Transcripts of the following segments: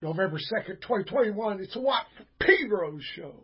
November 2nd, 2021. It's the Watt P. Rose Show.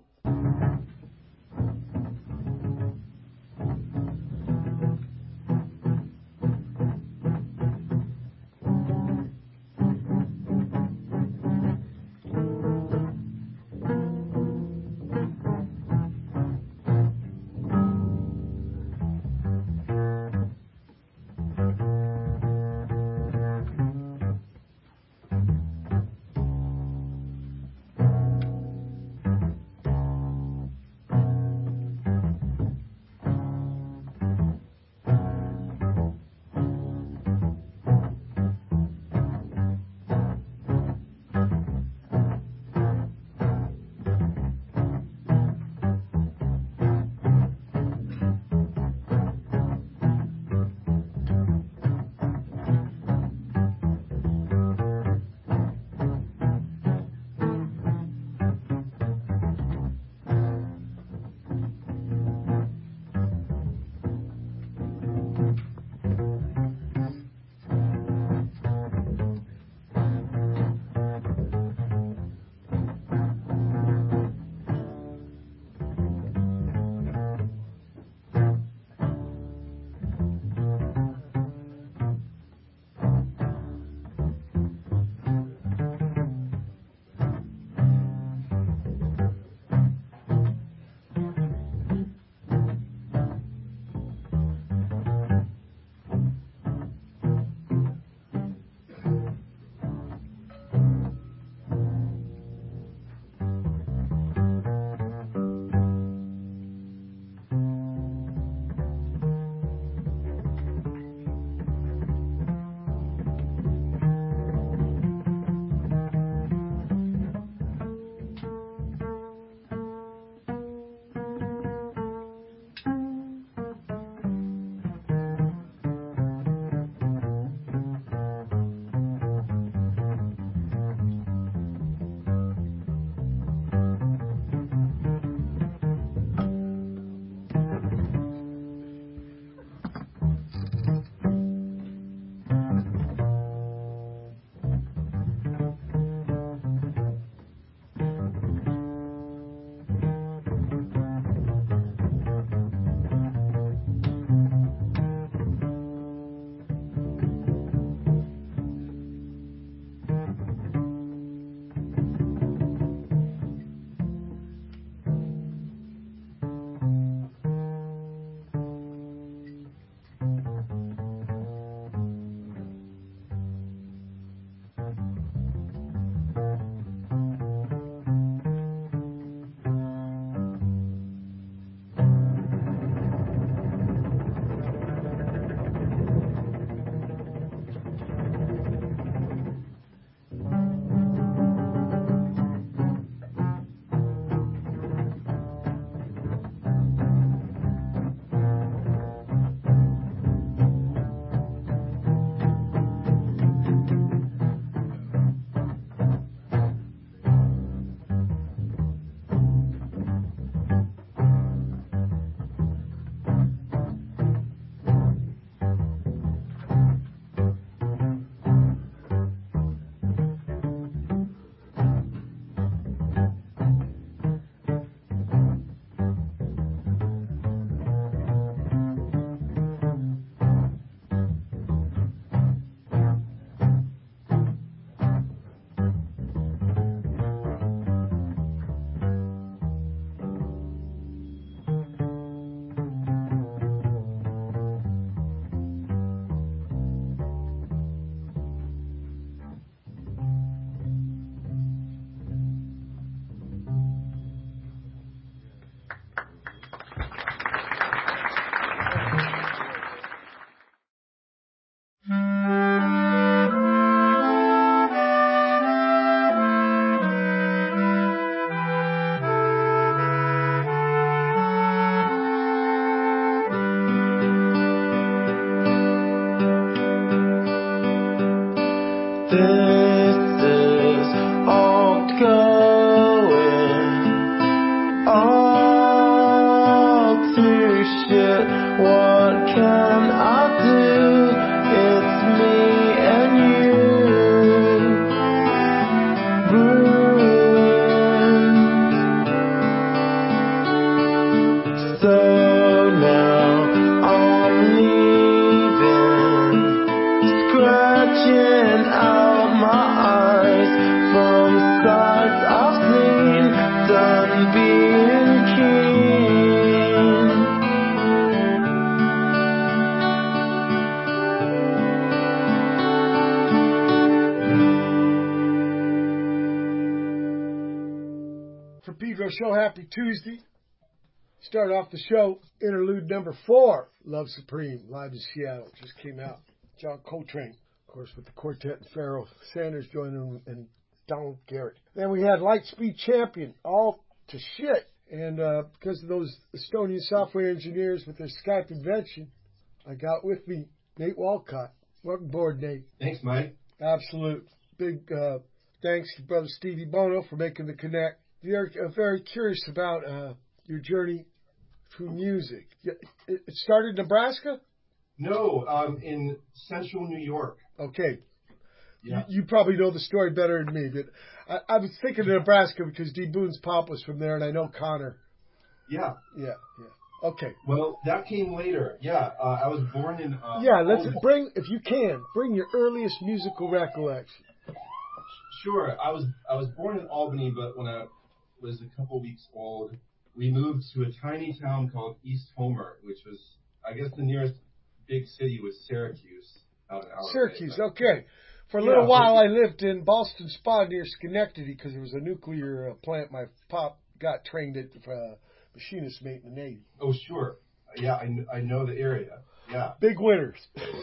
for Pedro Show. Happy Tuesday. Start off the show, interlude number 4, Love Supreme, live in Seattle. Just came out. John Coltrane, of course, with the quartet and Pharoah Sanders joining him and Donald Garrett. Then we had Lightspeed Champion, all to shit. And because of those Estonian software engineers with their Skype invention, I got with me Nate Walcott. Welcome aboard, Nate. Thanks, Mike. Absolute. Big thanks to Brother Stevie Bono for making the connect. Very curious about your journey through music. It started in Nebraska? No, in central New York. Okay. Yeah. You probably know the story better than me, but I was thinking of Nebraska because D. Boone's pop was from there, and I know Connor. Yeah. Yeah. Okay. Well, that came later. Yeah, I was born in... let's if you can, bring your earliest musical recollection. Sure. I was born in Albany, but when I was a couple weeks old, we moved to a tiny town called East Homer, which was, I guess the nearest big city was Syracuse. Out an hour Syracuse, away, okay. For a little while, I lived in Ballston Spa near Schenectady because there was a nuclear plant. My pop got trained at machinist mate in the Navy. Oh, sure. Yeah, I know the area. Yeah. Big winters.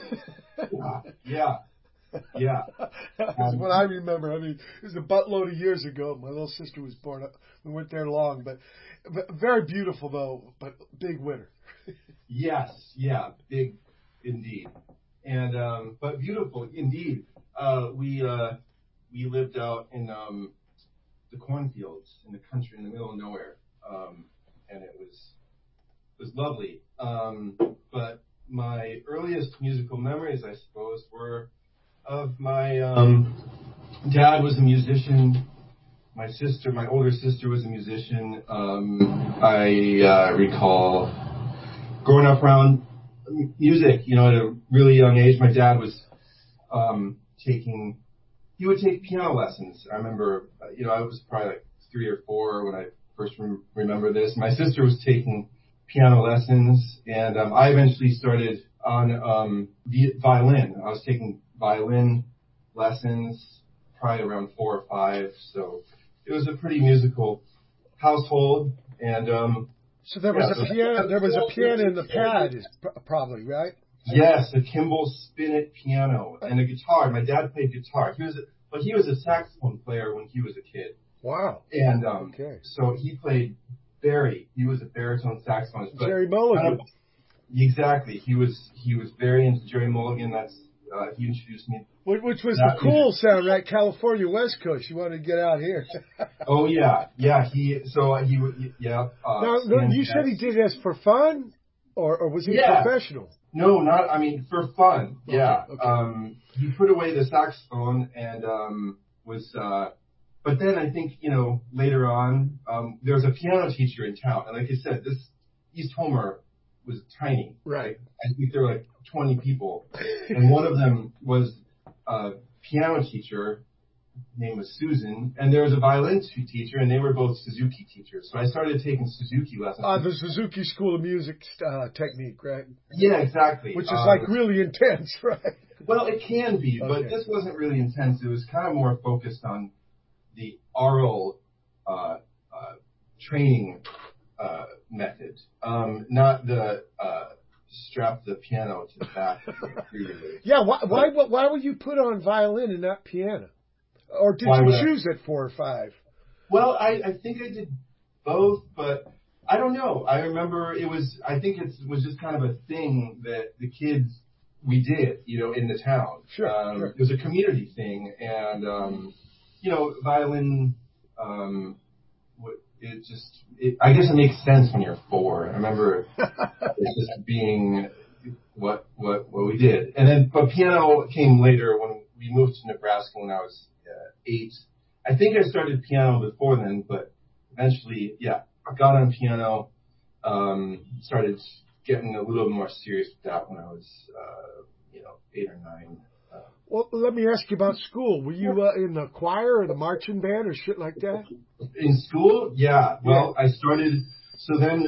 Yeah. That's what I remember. I mean, it was a buttload of years ago. My little sister was born. We went there long, but very beautiful, though, but big winter. Yes, yeah, big indeed. And, but beautiful indeed. We lived out in the cornfields in the country in the middle of nowhere. And it was lovely. But my earliest musical memories, I suppose, were of my dad was a musician. My older sister was a musician. I recall growing up around music, at a really young age. My dad was he would take piano lessons. I remember, I was probably like 3 or 4 when I first remember this. My sister was taking piano lessons, and I eventually started on violin. I was taking violin lessons probably around 4 or 5, so it was a pretty musical household. And so there was a piano. There was a piano in the pad, probably, right? Yes, a Kimball Spinet piano and a guitar. My dad played guitar. He was a saxophone player when he was a kid. Wow. And so he played he was a baritone saxophonist. Jerry Mulligan. Exactly. He was very into Jerry Mulligan. He introduced me. Which was the cool sound, right? California West Coast. You wanted to get out here. Oh yeah. Now, you said he did this for fun, or was he professional? No, for fun. Yeah. Okay. He put away the saxophone and was. But then I think later on there was a piano teacher in town, and like I said, this East Homer was tiny. Right. I think there were like 20 people, and one of them was a piano teacher. Name was Susan, and there was a violin teacher, and they were both Suzuki teachers. So I started taking Suzuki lessons. The Suzuki School of Music technique, right? Yeah, exactly. Which is like really intense, right? Well, it can be, but this wasn't really intense. It was kind of more focused on the oral training method, not the strap the piano to the back. Yeah, why would you put on violin and not piano? Or did you choose at 4 or 5? Well, I think I did both, but I don't know. I remember I think it was just kind of a thing that the kids, we did, in the town. Sure. It was a community thing, and, violin, I guess it makes sense when you're 4. I remember it just being what we did. And then, but piano came later when we moved to Nebraska when I was 8. I think I started piano before then, but eventually, I got on piano, started getting a little more serious with that when I was, 8 or 9. Well, let me ask you about school. Were you in the choir or the marching band or shit like that? In school? Yeah. Well, I started, so then,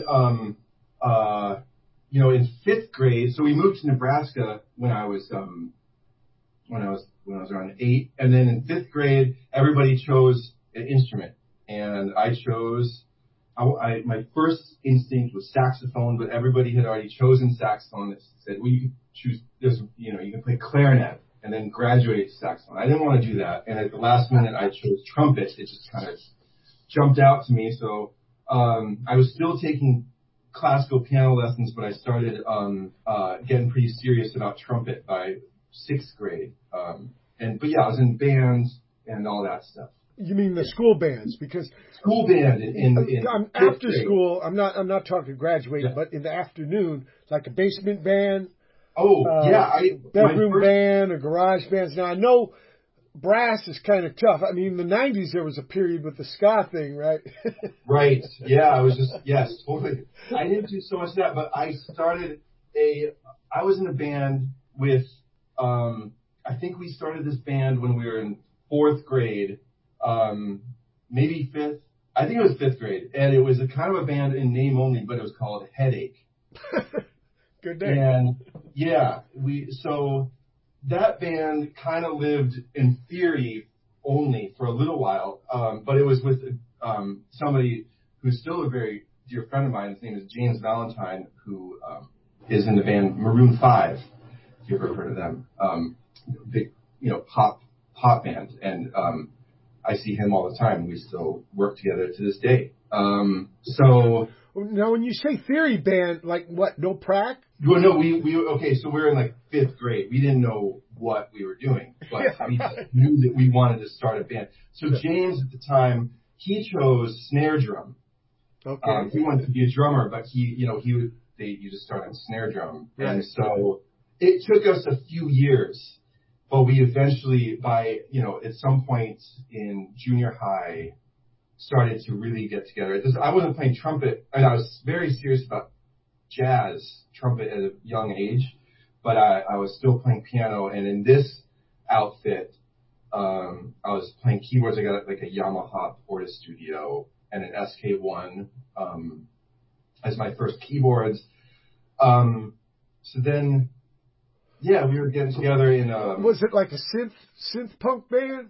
in 5th grade, so we moved to Nebraska when I was around 8, and then in 5th grade, everybody chose an instrument. and I chose. My first instinct was saxophone, but everybody had already chosen saxophone. That said, well, you can choose. You can play clarinet and then graduate to saxophone. I didn't want to do that, and at the last minute, I chose trumpet. It just kind of jumped out to me. So I was still taking classical piano lessons, but I started getting pretty serious about trumpet by 6th grade. But yeah, I was in bands and all that stuff. You mean the school bands? Because school band in after school. I'm not talking graduating, but in the afternoon, like a basement band. Oh yeah, bedroom band or garage bands. Now I know brass is kind of tough. I mean, in the 90s there was a period with the ska thing, right? Right. Yeah, I was totally. I didn't do so much of that, but I was in a band with. I think we started this band when we were in 4th grade. Maybe 5th. I think it was 5th grade, and it was a kind of a band in name only, but it was called Headache. Good name. And yeah, so that band kind of lived in theory only for a little while, but it was with somebody who's still a very dear friend of mine. His name is James Valentine, who is in the band Maroon 5. If you've ever heard of them, big pop band, and I see him all the time. We still work together to this day. So now, when you say theory band, like what? No prac? Well, no, okay. So we're in like 5th grade. We didn't know what we were doing, but we knew that we wanted to start a band. So James at the time, he chose snare drum. Okay. He wanted to be a drummer, but you just start on snare drum, right. And so it took us a few years. But we eventually, at some point in junior high, started to really get together. I wasn't playing trumpet, and I was very serious about jazz trumpet at a young age, but I was still playing piano. And in this outfit, I was playing keyboards. I got like a Yamaha Porta Studio and an SK1 as my first keyboards. So then. Yeah, we were getting together in. Was it like a synth punk band?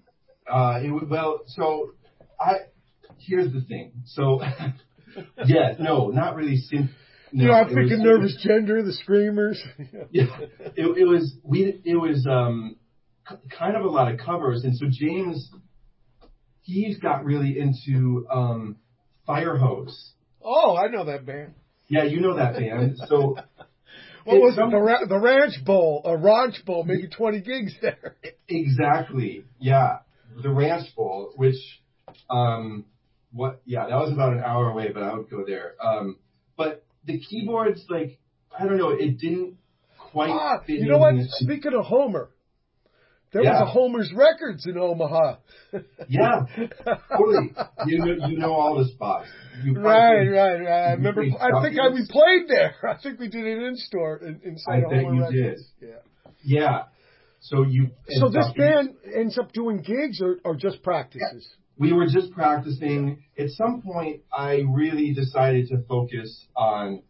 Here's the thing. So, yeah, no, not really synth. No, I'm thinking Nervous Gender, the Screamers. Yeah, it was kind of a lot of covers, and so James, he's got really into Firehose. Oh, I know that band. Yeah, you know that band. So. What was it? The Ranch Bowl, a Ranch Bowl, maybe 20 gigs there. Exactly. Yeah. The Ranch Bowl, which, that was about an hour away, but I would go there. But the keyboards, I don't know, it didn't quite fit in. You know what? Speaking of Homer, there was a Homer's Records in Omaha. Yeah, totally. You know all the spots. Right. I remember. We played there. I think we did an in-store inside Homer Records. Did. Yeah. So this band ends up doing gigs or just practices? We were just practicing. At some point, I really decided to focus on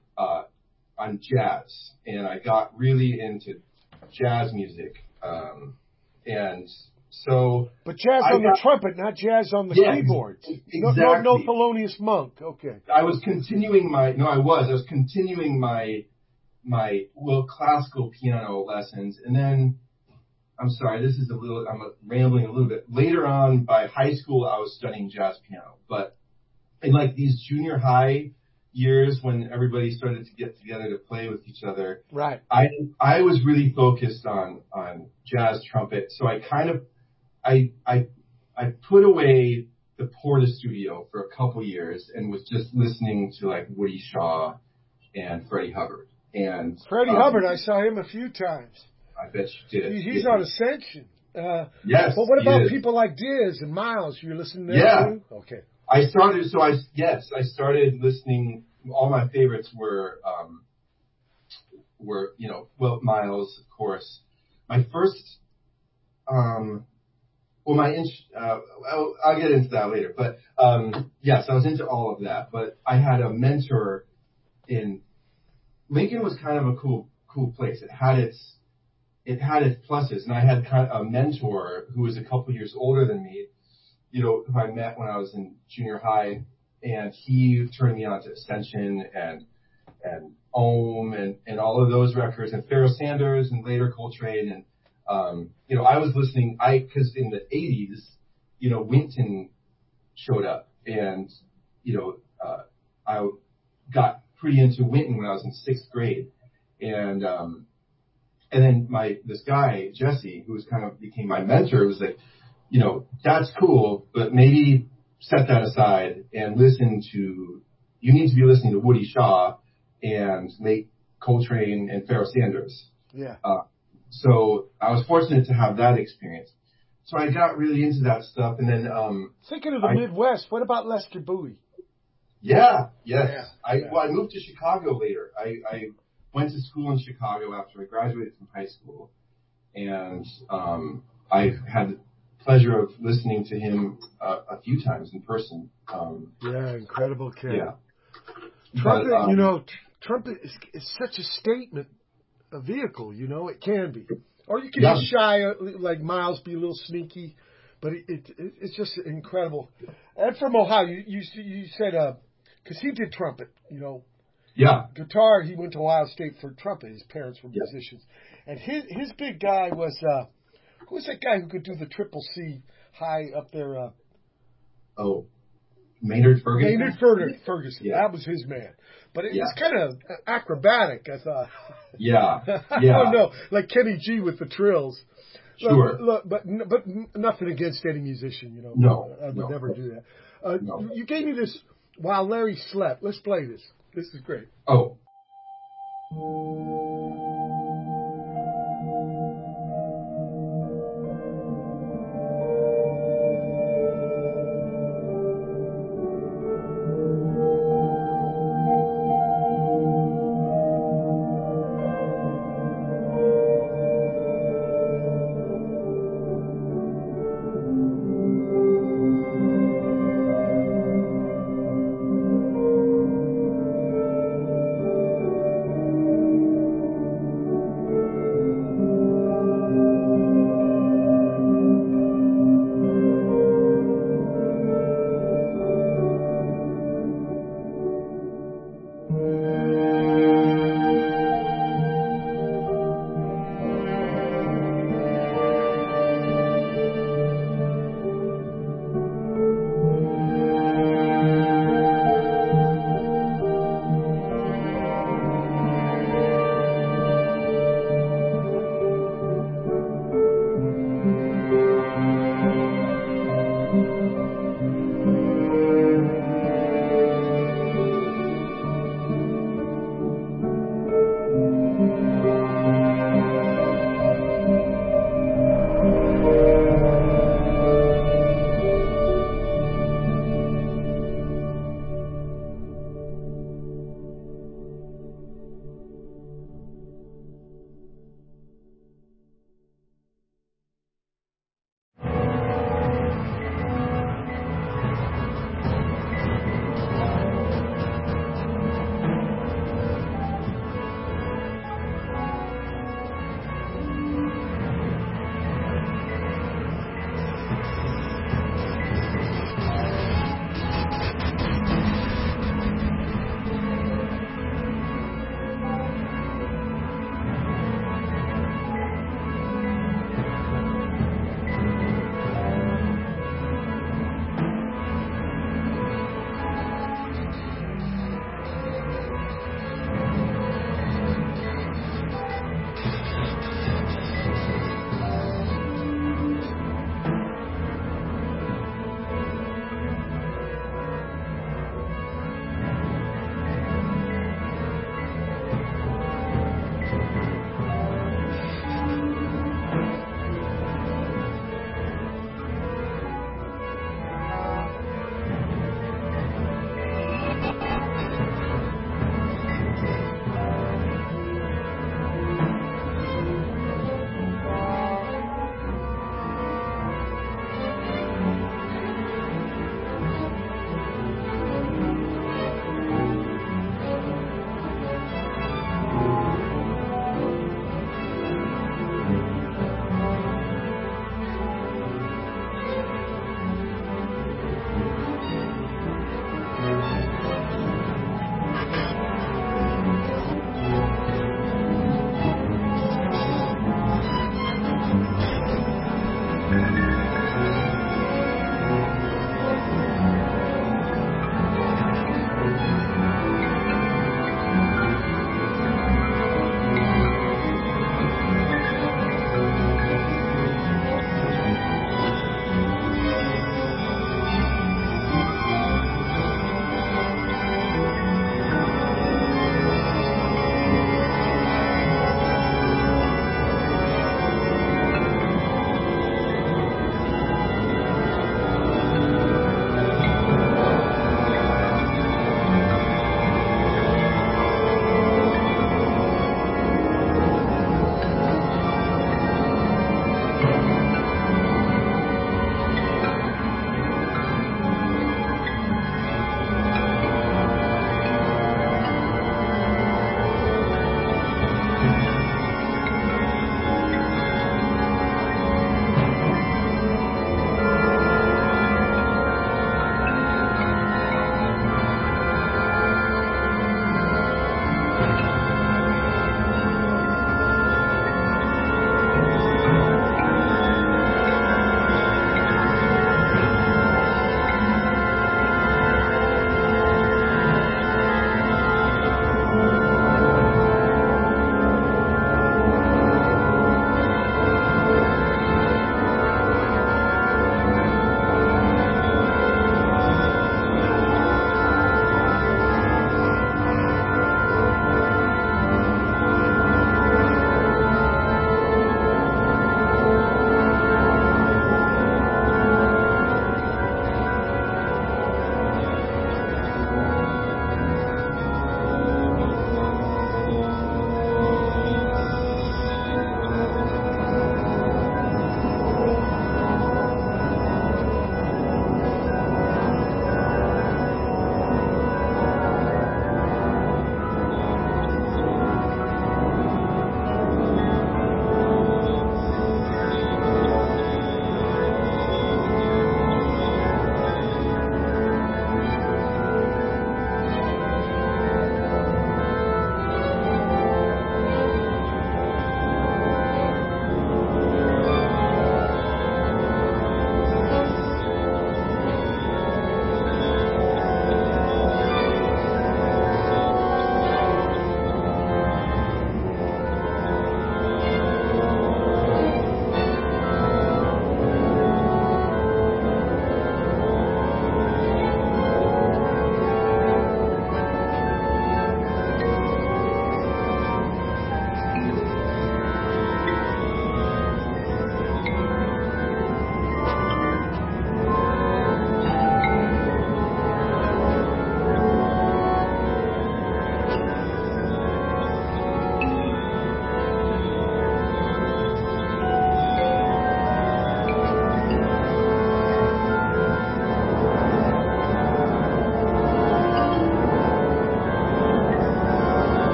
jazz, and I got really into jazz music. And so. But jazz on the trumpet, not jazz on the keyboard. Exactly. No Thelonious Monk. Okay. I was continuing my classical piano lessons, and then I'm sorry, I'm rambling a little bit. Later on, by high school, I was studying jazz piano, but in these junior high years when everybody started to get together to play with each other, right? I was really focused on jazz trumpet, so I put away the Porta Studio for a couple years and was just listening to Woody Shaw and Freddie Hubbard. And Freddie Hubbard, I saw him a few times. I bet you did. He's on Ascension. Yes. But what about people like Diz and Miles? You listening to them too? Okay. I started listening. All my favorites were Miles, of course. My first, I'll get into that later. But yes, I was into all of that. But I had a mentor in Lincoln. Was kind of a cool place. It had its pluses, and I had kind of a mentor who was a couple years older than me. who I met when I was in junior high, and he turned me on to Ascension and Ohm and all of those records, and Pharoah Sanders and later Coltrane. And I was listening, because in the 80s, Winton showed up, and I got pretty into Winton when I was in 6th grade, and then this guy Jesse, who became my mentor, was like, that's cool, but maybe set that aside and you need to be listening to Woody Shaw and make Coltrane and Pharoah Sanders. Yeah. So I was fortunate to have that experience. So I got really into that stuff, and then thinking of the Midwest, what about Lester Bowie? Yeah, yes. Yeah. I moved to Chicago later. I went to school in Chicago after I graduated from high school, and I had the pleasure of listening to him a few times in person. Incredible kid. Yeah. Trumpet, trumpet is such a statement, a vehicle, it can be. Or you can be shy, like Miles, be a little sneaky, but it's just incredible. And from Ohio, you said, because he did trumpet, Yeah. Guitar, he went to Ohio State for trumpet. His parents were musicians. And his big guy was, who was that guy who could do the triple C high up there? Maynard Ferguson? Maynard Ferguson. Yeah. That was his man. But it was kind of acrobatic, I thought. Yeah. I don't know. Like Kenny G with the trills. Sure. Look, but nothing against any musician, No. I would never do that. No. You gave me this While Larry Slept. Let's play this. This is great. Oh.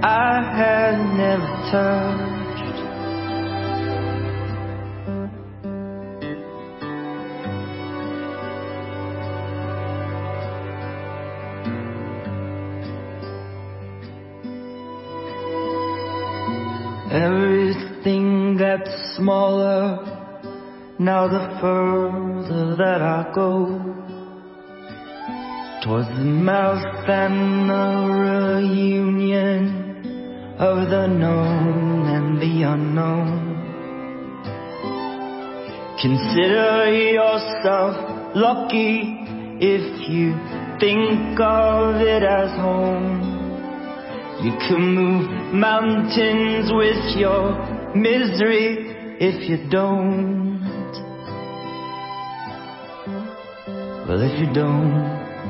I had never touched. Everything gets smaller now the further that I go towards the mouth and the reunion of the known and the unknown. Consider yourself lucky if you think of it as home. You can move mountains with your misery if you don't. Well, if you don't.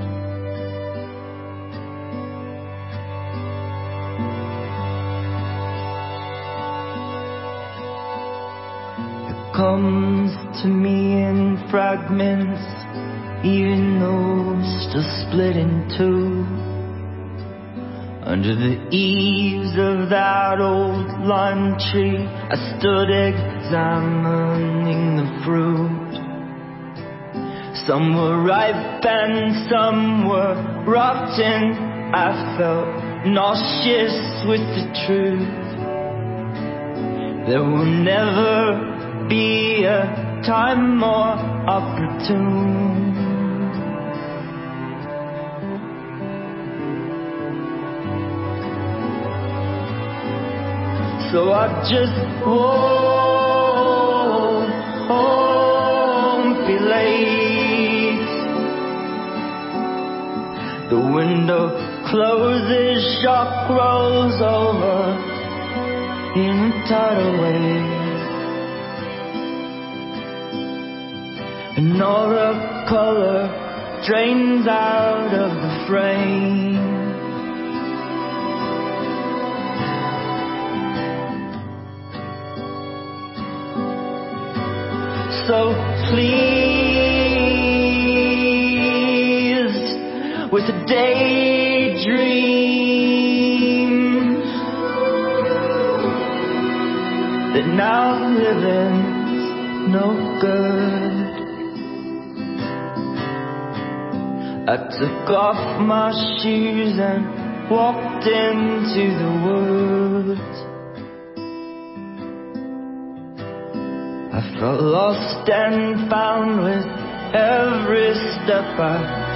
It comes to me in fragments, even though still split in two. Under the eaves of that old lime tree, I stood examining the fruit. Some were ripe and some were rotten. I felt nauseous with the truth. There will never be a time more opportune. So I just won't be late. The window closes, shock rolls over in a tidal wave, and all the color drains out of the frame. So pleased with a daydream that now living's no good. I took off my shoes and walked into the woods. I felt lost and found with every step I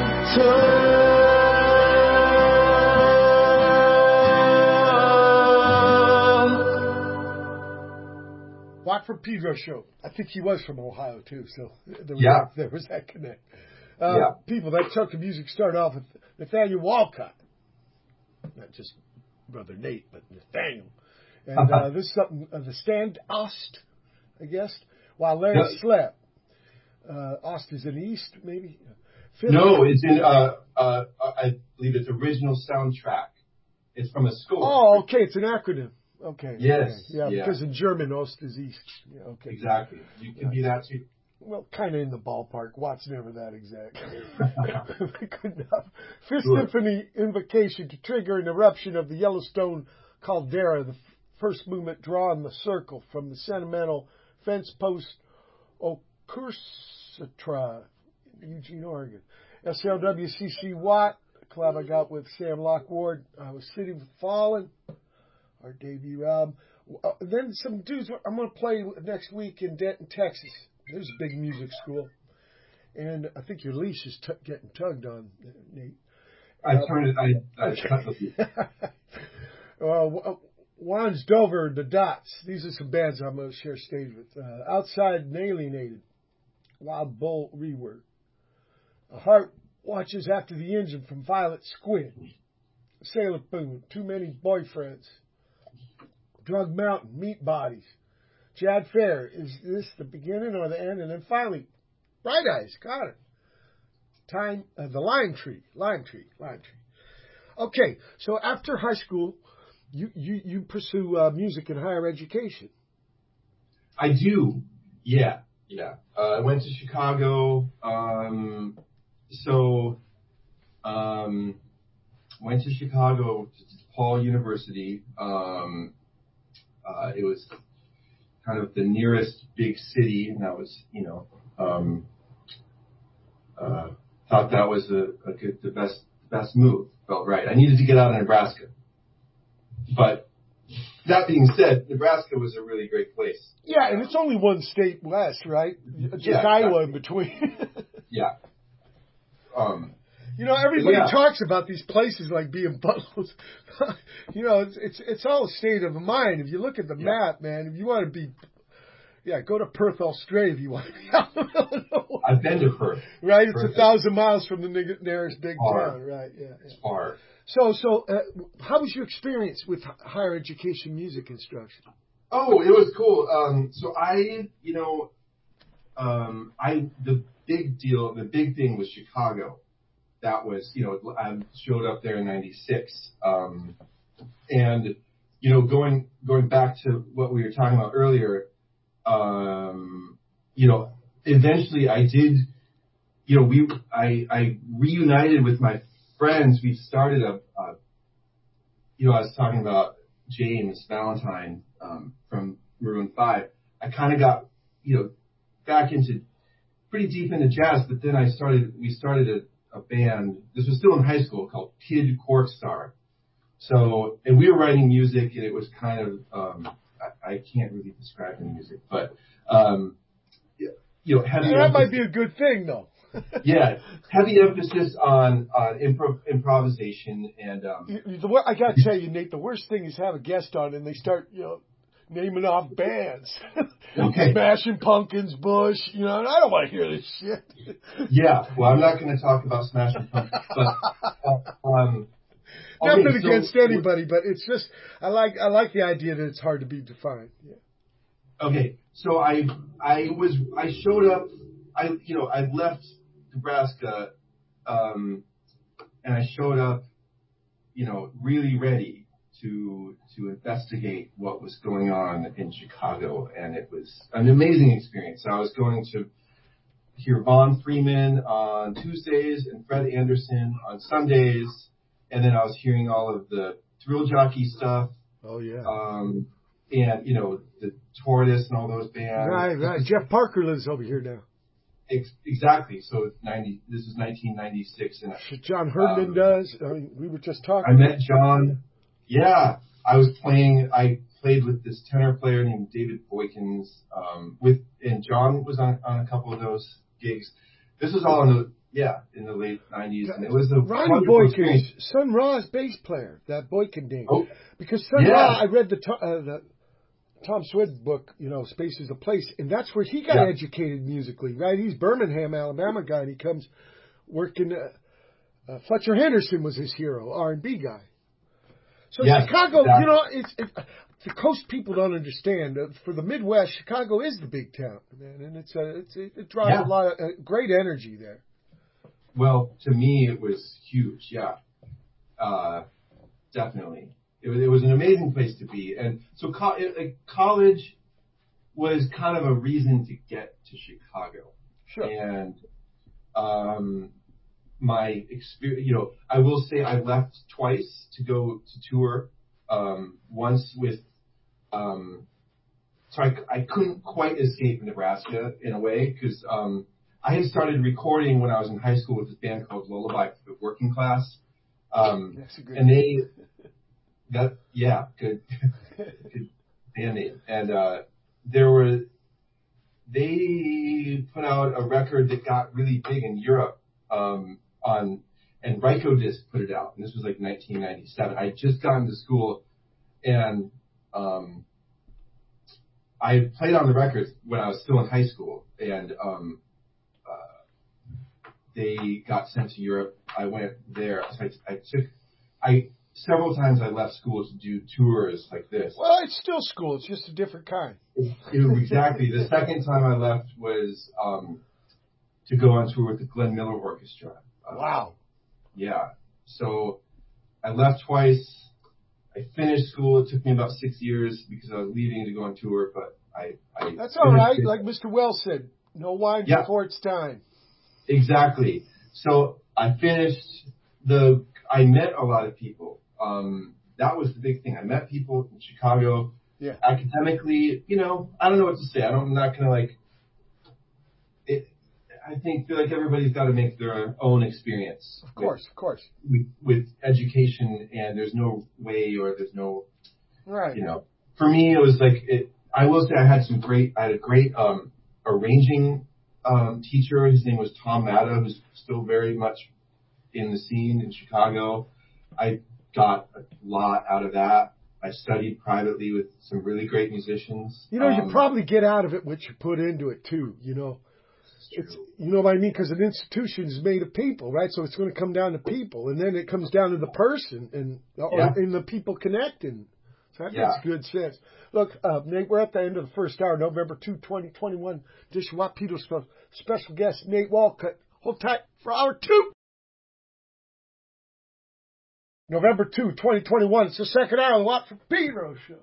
took. Watt from Pedro show. I think he was from Ohio too, so there was that connect. People, that chunk of music started off with Nathaniel Walcott. Not just Brother Nate, but Nathaniel. And this is something of the Stand Ost, I guess, while Larry slept. Ost is in the east, maybe? No, it's in, I believe it's original soundtrack. It's from a score. Oh, okay, it's an acronym. Okay. Yes. Okay. Yeah, because in German, Ost is east. Yeah, okay. Exactly. You can be that too. Well, kind of in the ballpark. Watt's never that exact. Good enough. Fifth Symphony Invocation to trigger an eruption of the Yellowstone caldera. The first movement, Drawing the Circle, from the sentimental Fence Post Orchestra, Eugene, Oregon. SLWCC Watt, a collab I got with Sam Lockwood. Was City with Fallen, our debut album. Then some dudes I'm going to play next week in Denton, Texas. There's a big music school. And I think your leash is getting tugged on, Nate. I cut with you. Wands, Dover, The Dots. These are some bands I'm going to share stage with. Outside and Alienated. Wild Bull Rework. A Heart Watches After the Engine from Violet Squid. Sailor Boone. Too Many Boyfriends. Drug Mountain. Meat Bodies. Chad Fair. Is this the beginning or the end? And then finally, Bright Eyes. Got it. Time. The Lime Tree. Okay, so after high school, you pursue music and higher education. I do. Yeah. I went to Chicago. Went to Chicago Paul University. It was kind of the nearest big city, and that was, thought that was the best move. Felt right. I needed to get out of Nebraska, but that being said, Nebraska was a really great place. Yeah, and it's only one state west, right? Just Iowa in between. Yeah. Everybody talks about these places like being buttholes. It's all a state of mind. If you look at the map, man, if you want to be, go to Perth, Australia if you want to be out of Illinois. I've been to Perth. Right? It's 1,000 miles from the nearest big town. Right, yeah. It's far. So, how was your experience with higher education music instruction? Oh, it was cool. The big thing was Chicago. That was, I showed up there in '96. And, going back to what we were talking about earlier, eventually I did, I reunited with my friends. We started I was talking about James Valentine, from Maroon 5. I kind of got, back into pretty deep into jazz, but then we started a band. This was still in high school, called Kid Corkstar. So, and we were writing music, and it was kind of, I can't really describe the music, but, heavy that might be a good thing, though. Yeah, heavy emphasis on improvisation and. I got to tell you, Nate, the worst thing is have a guest on and they start, naming off bands. Okay. Smashing Pumpkins, Bush, and I don't want to hear this shit. Yeah, well, I'm not going to talk about Smashing Pumpkins, but. Nothing against anybody, but it's just I like the idea that it's hard to be defined. Yeah. Okay, so I showed up. I left Nebraska, and I showed up, really ready to investigate what was going on in Chicago, and it was an amazing experience. I was going to hear Vaughn Freeman on Tuesdays and Fred Anderson on Sundays, and then I was hearing all of the Thrill Jockey stuff. Oh yeah. And the Tortoise and all those bands. Right. Jeff Parker lives over here now. Exactly. So this is 1996, and John Herdman does. I mean, we were just talking. I met John. Yeah, I played with this tenor player named David Boykins. And John was on a couple of those gigs. This was all in the late 90s, and it was a Ronnie Boykins, Sun Ra's bass player, that Boykin name. Oh, because Sun Ra, I read the Tom Swed book, Space is a Place, and that's where he got educated musically, right? He's Birmingham, Alabama guy, and he comes working. Fletcher Henderson was his hero, R&B guy. So Chicago, exactly. The coast people don't understand. For the Midwest, Chicago is the big town, man, and it draws a lot of great energy there. Well, to me, it was huge. Yeah, definitely. It was an amazing place to be, and so college was kind of a reason to get to Chicago. Sure. And my experience, I will say I left twice to go to tour. Once with, so I couldn't quite escape Nebraska in a way because I had started recording when I was in high school with this band called Lullaby for the Working Class. That's a good and good band name. And they put out a record that got really big in Europe, and Rykodisc put it out, and this was like 1997. I had just gotten to school, and I played on the records when I was still in high school, and they got sent to Europe. I went there. So several times I left school to do tours like this. Well, it's still school. It's just a different kind. Exactly. The second time I left was to go on tour with the Glenn Miller Orchestra. Wow. Yeah. So I left twice. I finished school. It took me about 6 years because I was leaving to go on tour, but I That's all right. Like Mr. Wells said, no wine before it's time. Exactly. So I finished I met a lot of people. that was the big thing. I met people in Chicago. Yeah. Academically, I don't know what to say. I'm not going to like it. I feel like everybody's got to make their own experience. Of course. With education, and there's no way, or there's no, Right. For me, it was like I will say I had a great arranging teacher. His name was Tom Matta, who's still very much in the scene in Chicago. I got a lot out of that. I studied privately with some really great musicians. You probably get out of it what you put into it too. It's you know what I mean, because an institution is made of people, right? So it's going to come down to people, and then it comes down to the person and the people connecting. So that makes good sense. Look, Nate, we're at the end of the first hour, November 2, 2021. Dish Wapedo special guest Nate Walcott. Hold tight for hour 2. November 2, 2021. It's the second hour of the Watt from Pedro show.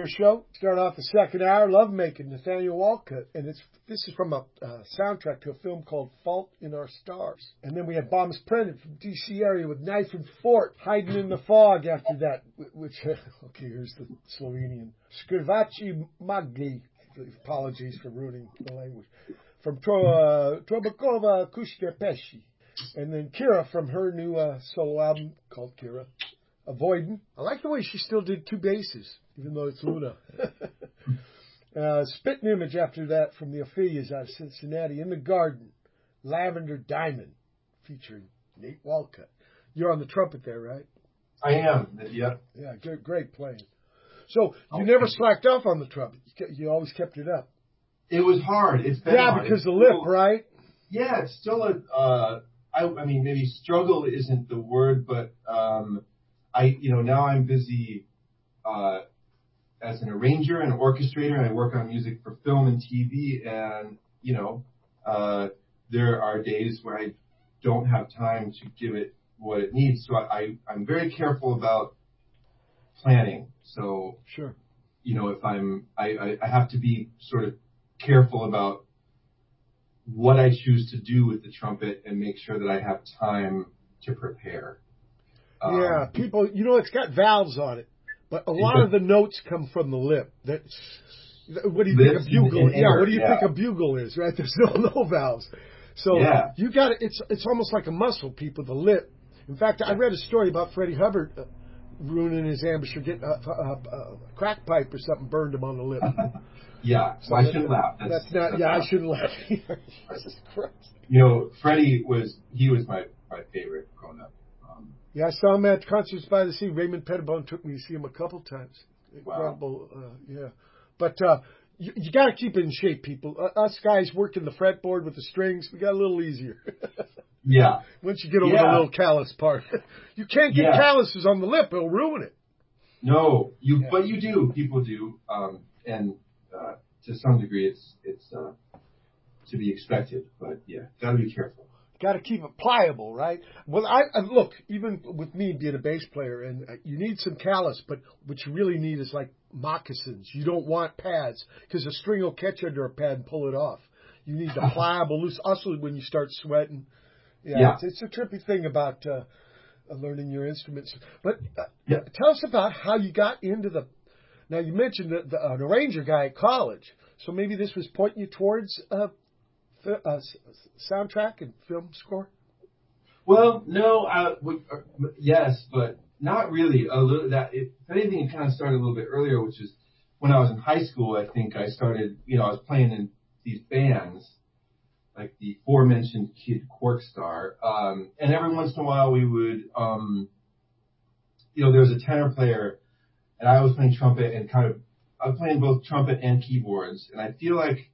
Pioneer Show. Start off the second hour, Lovemaking, Nathaniel Walcott. And this is from a soundtrack to a film called Fault in Our Stars. And then we have Bombs Prendin from D.C. area with Knife and Fork, Hiding in the Fog after that. Which, okay, here's the Slovenian. Skrivaci Magli. Apologies for ruining the language. From Trobakova Kushkepeshi. And then Kira from her new solo album called Kira. Avoiding. I like the way she still did two basses, even though it's Luna. Spitting Image after that from the Ophelias out of Cincinnati. In the Garden, Lavender Diamond, featuring Nate Walcott. You're on the trumpet there, right? I am, yeah. Yeah, great playing. So you never slacked off on the trumpet. You always kept it up. It was hard. It's been hard. Because the lip, right? Yeah, it's still I mean, maybe struggle isn't the word, but now I'm busy as an arranger and orchestrator, and I work on music for film and TV, and there are days where I don't have time to give it what it needs. So I'm very careful about planning. So sure, if I have to be sort of careful about what I choose to do with the trumpet and make sure that I have time to prepare. Yeah, people, it's got valves on it, but a lot of the notes come from the lip. What do you think a bugle? What do you think a bugle is? Right? There's no valves, so you got it. It's almost like a muscle, people. The lip. In fact, I read a story about Freddie Hubbard ruining his embouchure, getting a crack pipe or something burned him on the lip. Yeah, so I shouldn't laugh. That's not. Yeah, I shouldn't laugh either. Jesus Christ. Freddie was my favorite growing up. Yeah, I saw him at Concerts by the Sea. Raymond Pettibone took me to see him a couple times. Incredible, yeah. But you got to keep it in shape, people. Us guys working the fretboard with the strings, we got a little easier. Yeah. Once you get over the little callus part, you can't get calluses on the lip; it'll ruin it. No, but you do. People do, and to some degree, it's to be expected. But got to be careful. Got to keep it pliable, right? Well, I look, even with me being a bass player, and you need some callus, but what you really need is like moccasins. You don't want pads because the string will catch under a pad and pull it off. You need the pliable, loose. Also, when you start sweating, it's a trippy thing about learning your instruments. But tell us about how you got into the. Now you mentioned an arranger guy at college, so maybe this was pointing you towards. Soundtrack and film score? Well, no, yes, but not really. If anything, it kind of started a little bit earlier, which is when I was in high school. I think I started, I was playing in these bands, like the aforementioned Kid Quarkstar, and every once in a while we would, there was a tenor player, and I was playing trumpet, and I was playing both trumpet and keyboards, and I feel like.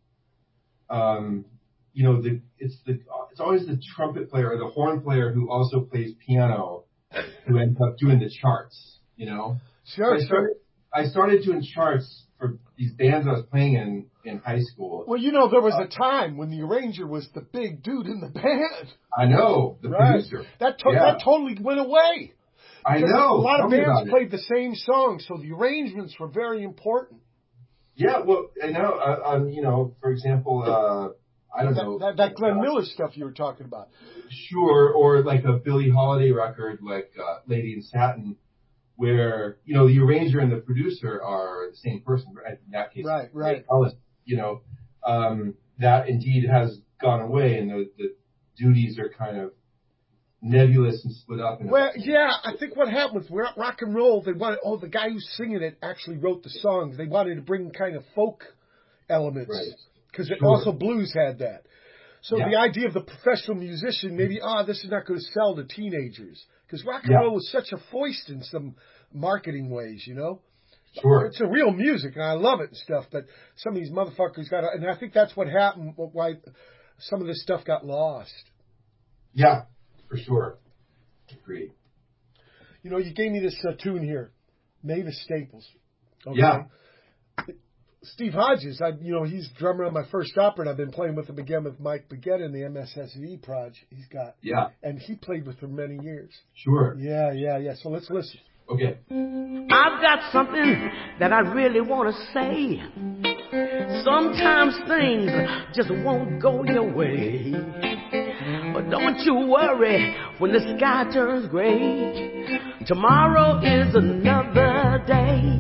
It's always the trumpet player or the horn player who also plays piano who ends up doing the charts, Sure. I started doing charts for these bands I was playing in high school. Well, there was a time when the arranger was the big dude in the band. I know, the producer. That totally went away. I know. A lot of bands played the same song, so the arrangements were very important. Yeah, well, I know, for example, I don't know. That Glenn Miller stuff you were talking about. Sure, or like a Billie Holiday record like Lady in Satin, where, the arranger and the producer are the same person, right? In that case, right. Ellis, that indeed has gone away, and the duties are kind of nebulous and split up. I think what happened with rock and roll, they wanted, the guy who's singing it actually wrote the songs. They wanted to bring kind of folk elements. Right. Because also blues had that. So the idea of the professional musician, maybe, this is not going to sell to teenagers. Because rock and roll was such a foist in some marketing ways, Sure. It's a real music, and I love it and stuff, but some of these motherfuckers and I think that's what happened, why some of this stuff got lost. Yeah, for sure. Agreed. You gave me this tune here, Mavis Staples. Okay? Yeah. Steve Hodges, he's drummer on my first opera, and I've been playing with him again with Mike Baguette in the MSSV project he's got. Yeah. And he played with for many years. Sure. Yeah. So let's listen. Okay. I've got something that I really want to say. Sometimes things just won't go your way. But don't you worry when the sky turns gray. Tomorrow is another day.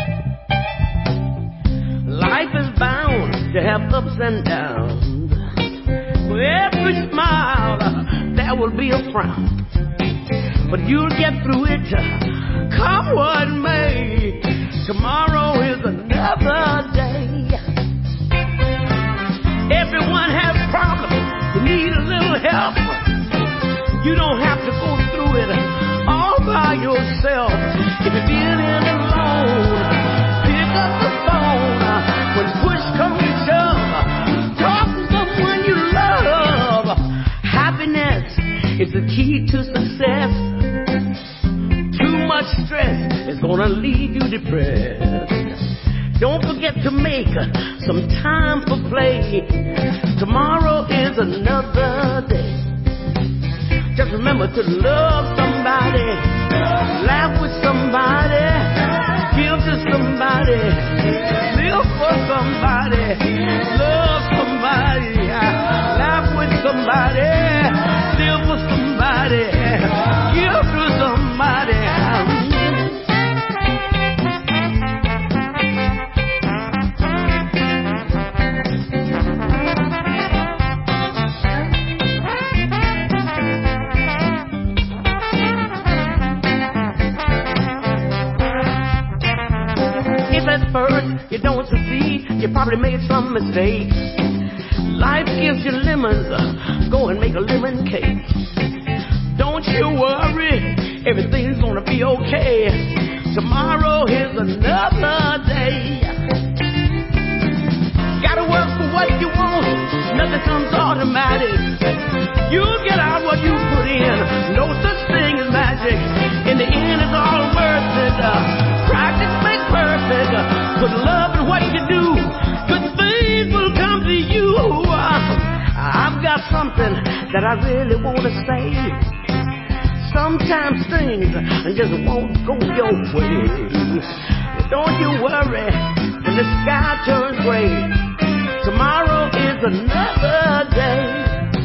Life is bound to have ups and downs. For every smile, there will be a frown. But you'll get through it, come what may. Tomorrow is another day. Everyone has problems, you need a little help. You don't have to go through it all by yourself. If you're feeling alone, pick up the phone. When push comes to shove, talk to someone you love. Happiness is the key to success. Too much stress is gonna leave you depressed. Don't forget to make some time for play. Tomorrow is another day. Just remember to love somebody, laugh with somebody, give to somebody, live for somebody, love somebody, laugh with somebody, live for somebody, give to somebody. At first you don't succeed, you probably made some mistakes. Life gives you lemons, go and make a lemon cake. Don't you worry, everything's gonna be okay. Tomorrow is another day. Gotta work for what you want, nothing comes automatic. You get out what you put in, no such thing as magic. In the end it's all worth it. Practice makes perfect. Put love in what you do, good things will come to you. I've got something that I really want to say. Sometimes things just won't go your way. Don't you worry when the sky turns gray. Tomorrow is another day.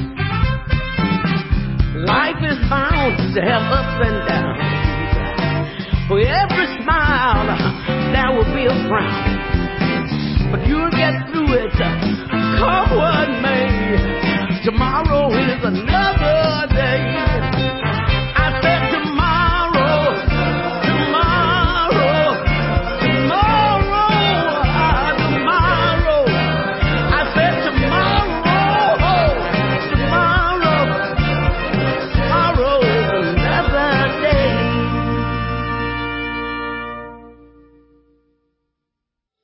Life is bound to have ups and downs. For every smile, there will be a frown. But you'll get through it, come what may. Tomorrow is another day. I said tomorrow, tomorrow, tomorrow, tomorrow. I said tomorrow, tomorrow is another day.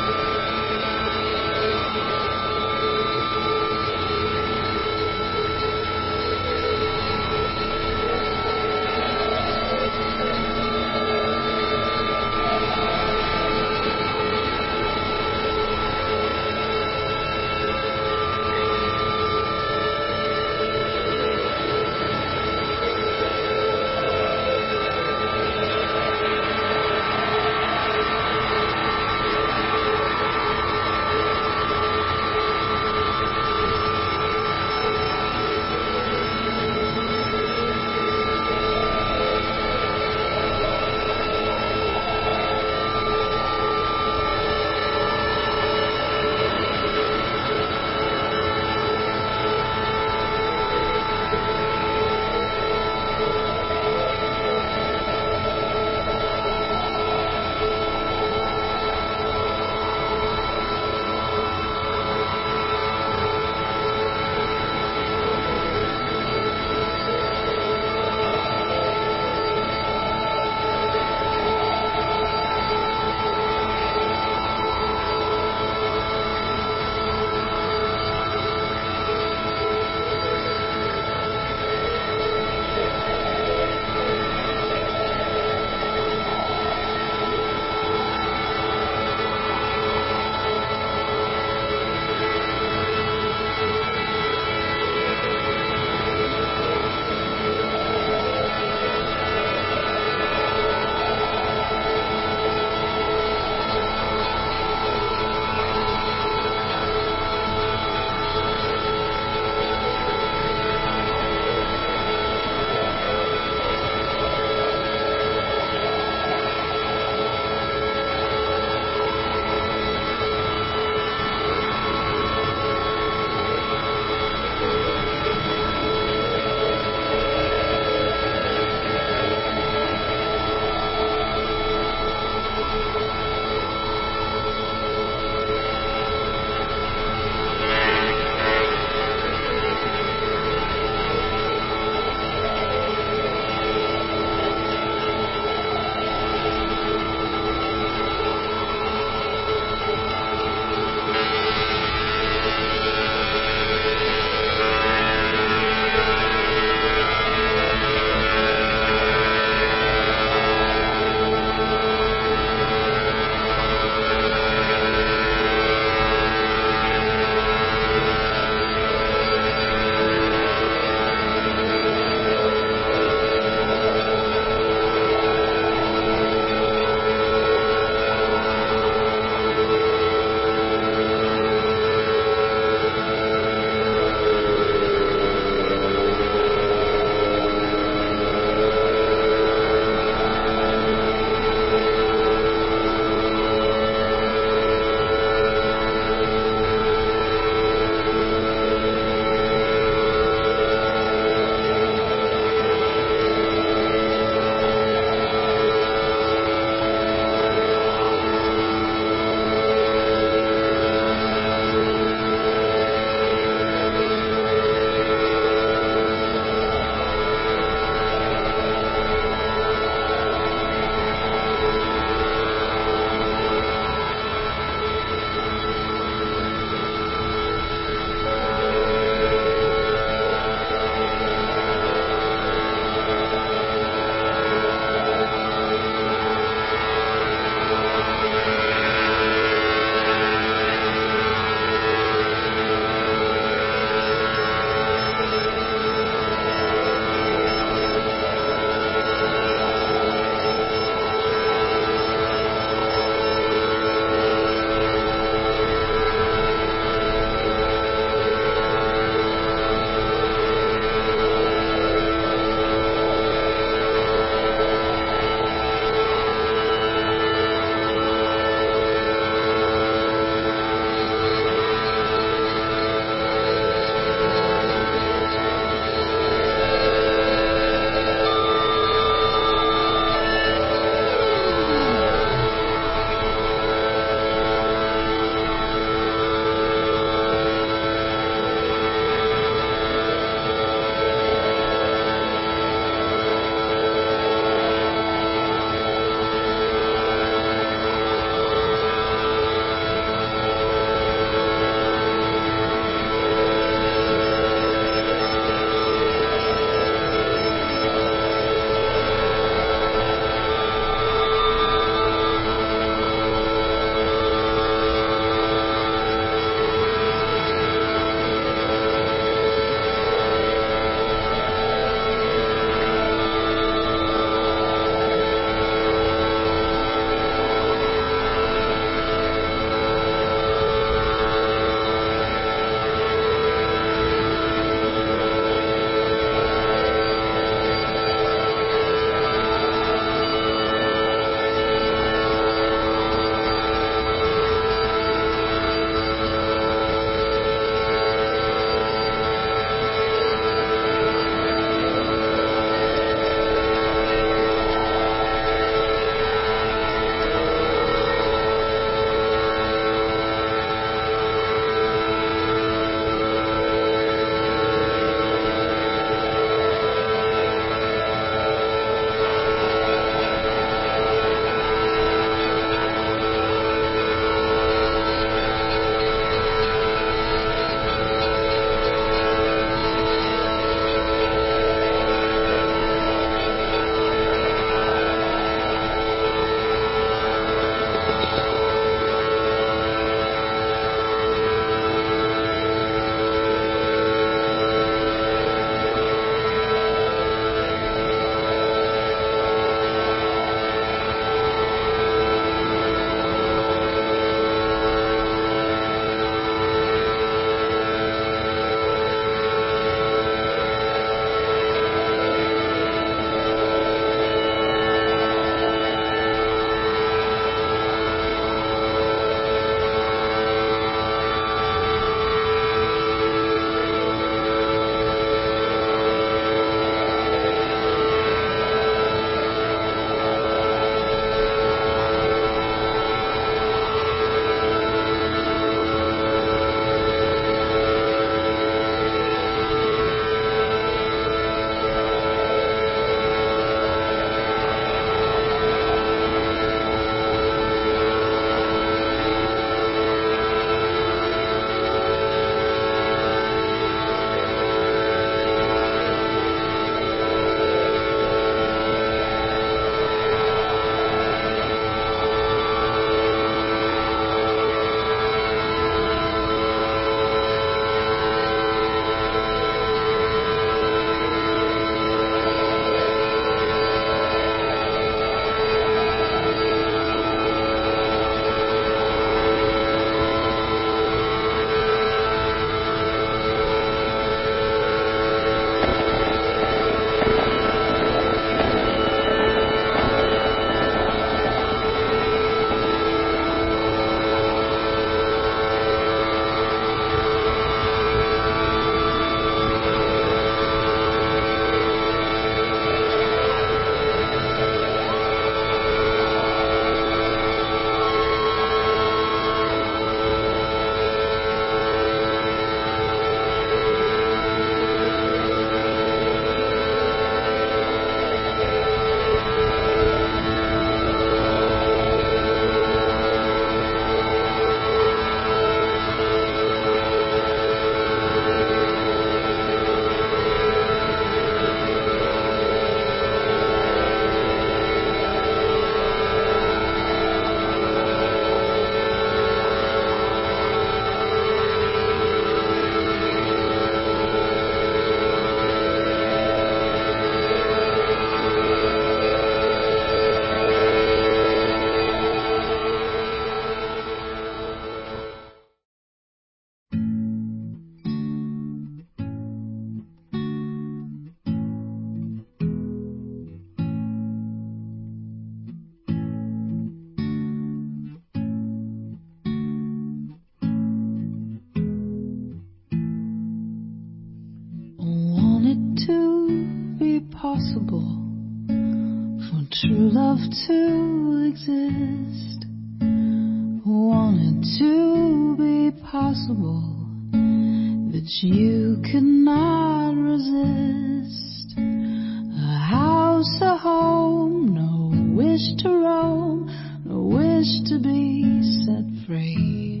possible for true love to exist. Want it to be possible that you could not resist. A house, a home, no wish to roam, no wish to be set free.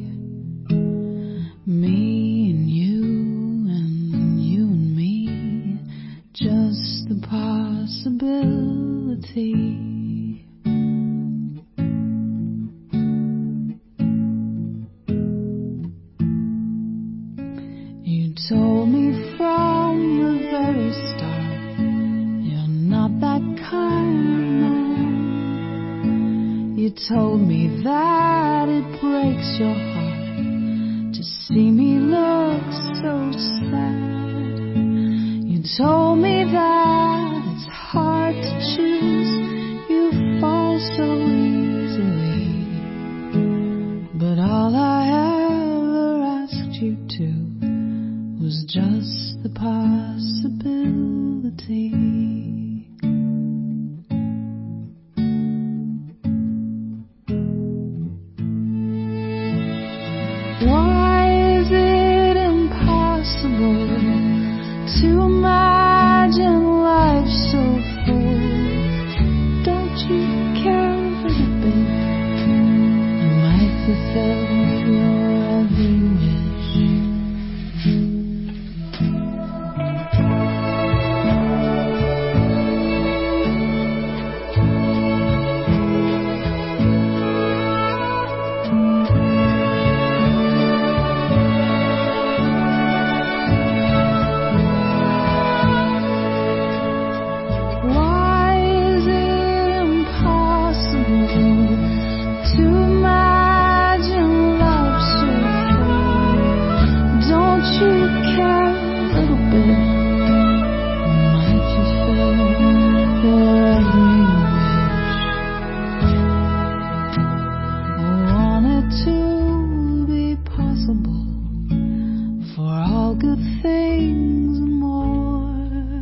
Me and you and me, just the possibility. You told me from the very start, you're not that kind of man. You told me that it breaks your heart to see me look so sad. You told me that it's hard to choose, you fall so easily. But all I ever asked you to was just the possibility. Why is it impossible to imagine life so full? Don't you care a little bit? I might fulfill your every wish. Why is it impossible to imagine life so full? Don't you care a little bit? Might fulfill your every wish. Want it to be possible for all good things and more.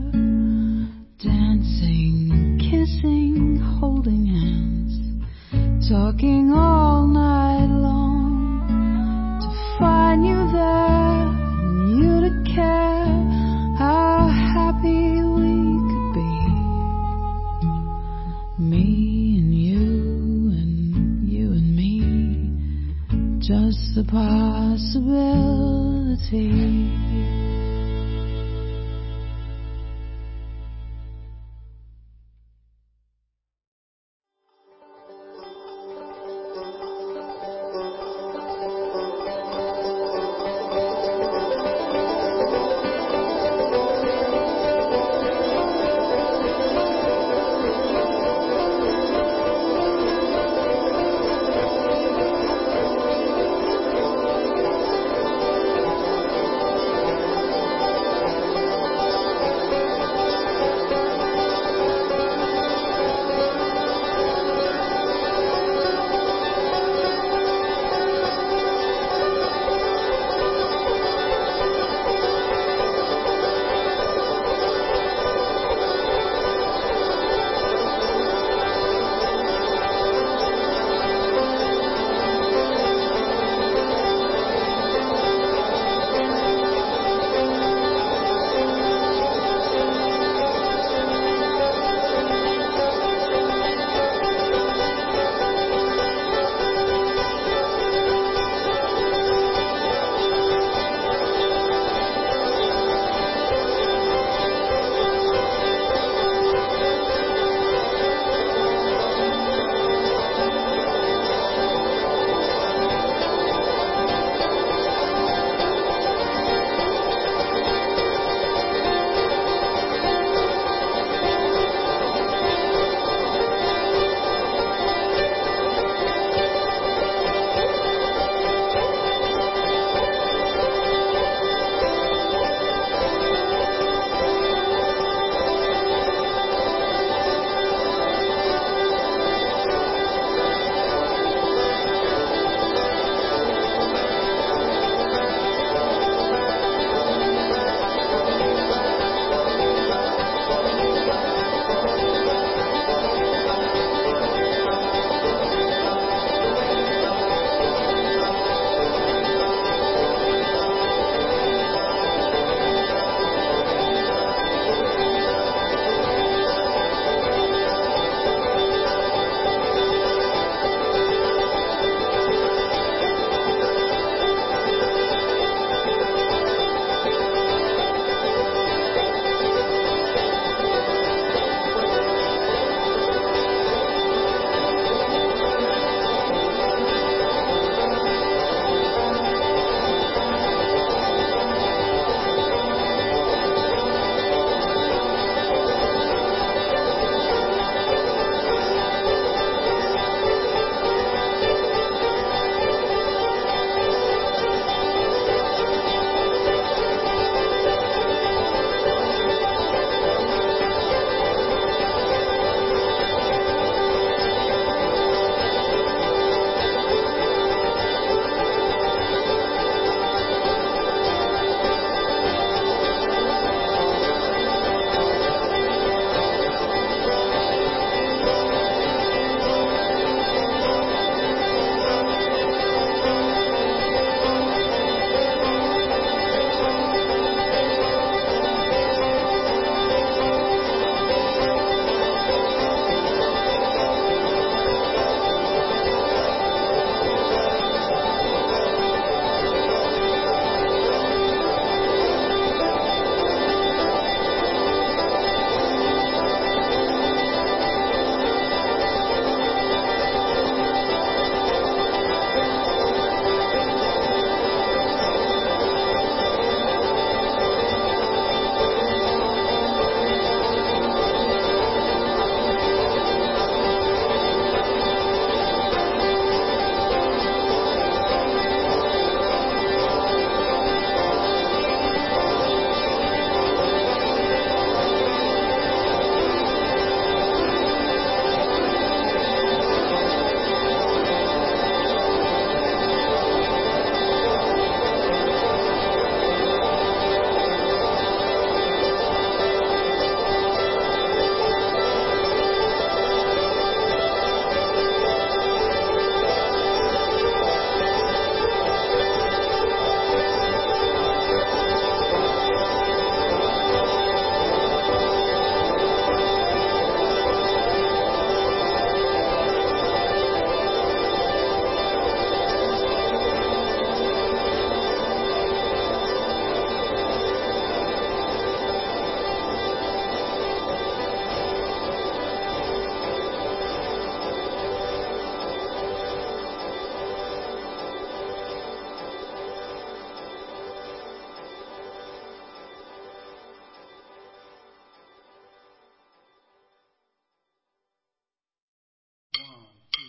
Dancing, kissing, holding hands, talking all night long, to find you there and you to care how happy we could be. Me and you and me, just the possibility.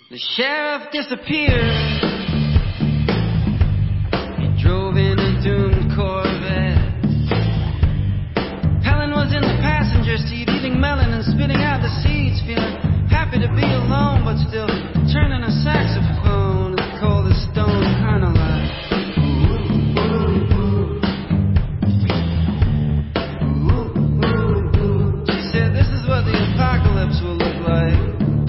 The sheriff disappeared. He drove in a doomed Corvette. Helen was in the passenger seat, eating melon and spitting out the seeds, feeling happy to be alone, but still turning a saxophone as cold as stone, kind of like. She said, "This is what the apocalypse will look like.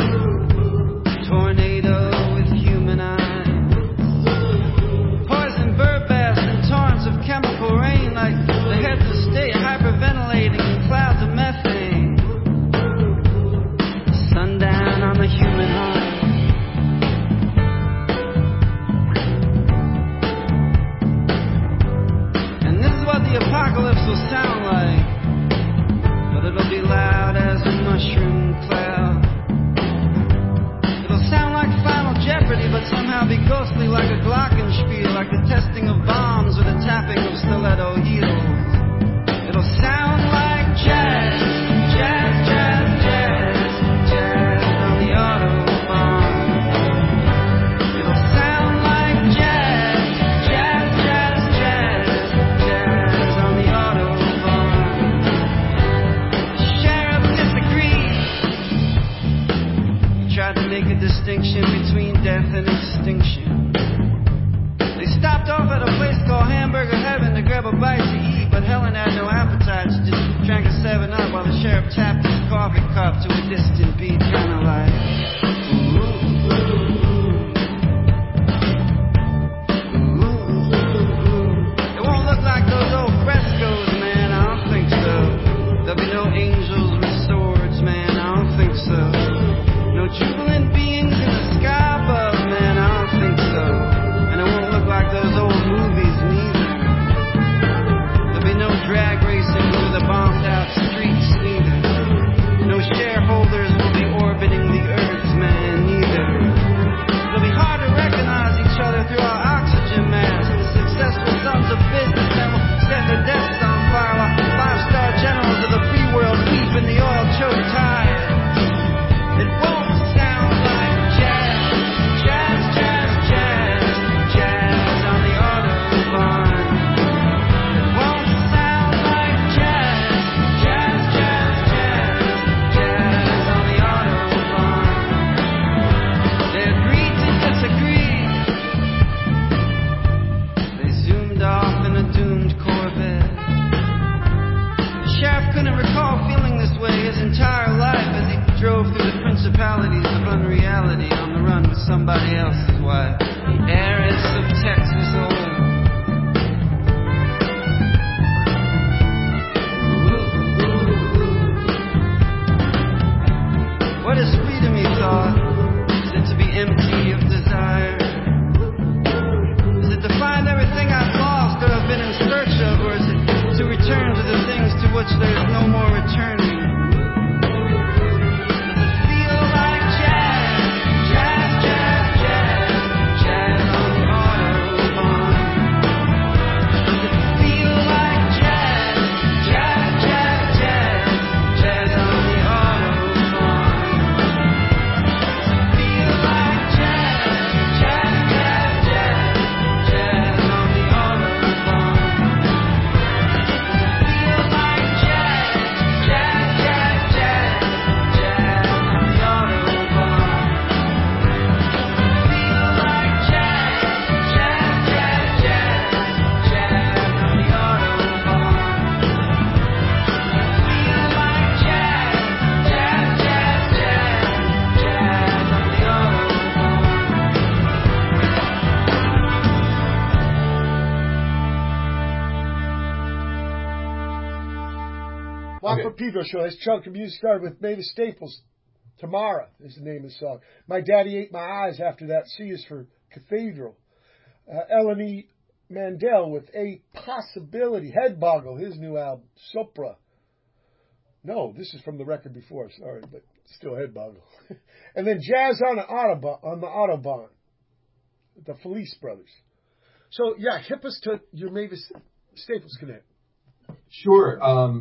Tornado with human eyes, poison bird baths and torrents of chemical rain, like the heads of state hyperventilating in clouds of methane. Sundown on the human heart. And this is what the apocalypse will sound like, but it'll be loud as a mushroom cloud. It'll sound like Final Jeopardy, but somehow be ghostly like a glockenspiel, like the testing of bombs or the tapping of stiletto heels. It'll sound like jazz, jazz, jazz, jazz, jazz on the Autobahn. It'll sound like jazz, jazz, jazz, jazz, jazz on the Autobahn. The sheriff disagreed. He tried to make a distinction between death and extinction. They stopped off at a place called Hamburger Heaven to grab a bite to eat, but Helen had no appetite. She just drank a 7-Up while the sheriff tapped his coffee cup to a distant beat, kind of like. Ooh, ooh, ooh, ooh. It won't look like those old frescoes, man, I don't think so. There'll be no angels with swords, man, I don't think so. No jubilant beings in the sky above, man, I don't think so. And it won't look like those old movies neither. There'll be no drag racing through the bombed out streets neither. No shareholders will be orbiting the earth, man, neither. It'll be hard to recognize each other through our oxygen masks. The successful sons of businessmen will set their desks on fire while 5-star generals of the free world weep in the oil-choked tide. It won't sound like jazz, jazz, jazz, jazz, jazz on the Autobahn. It won't sound like jazz, jazz, jazz, jazz, jazz on the Autobahn. They agreed to disagree. They zoomed off in a doomed Corvette. The sheriff couldn't recall feeling this way his entire life as he drove through the principalities of unreality on the run with somebody else's wife, the heiress of Texas oil. What is freedom, he thought? Is it to be empty of desire? Is it to find everything I've lost or have been in search of, or is it to return to the things to which there is no more returning? Does it feel like jazz, jazz, jazz, jazz, jazz on the Autobahn? Does it feel like jazz, jazz, jazz, jazz, jazz on the Autobahn? Does it feel like jazz, jazz, jazz, jazz, jazz on the Autobahn? Feel like jazz, jazz, jazz, jazz, jazz on the Autobahn. Feel like jazz, jazz, jazz, jazz, jazz on the Autobahn. Feel like jazz, jazz, jazz, jazz, jazz on the Autobahn. Walk Okay. for Pedro Show. This chunk of music started with Mavis Staples. Tamara is the name of the song. My Daddy Ate My Eyes after that. C is for Cathedral. Eleni Mandel with A Possibility. Headboggle, his new album. Sopra. No, this is from the record before. Sorry, but still Headboggle. And then Jazz on the Autobahn. The Felice Brothers. So, yeah, hip us to your Mavis Staples Connect. Sure.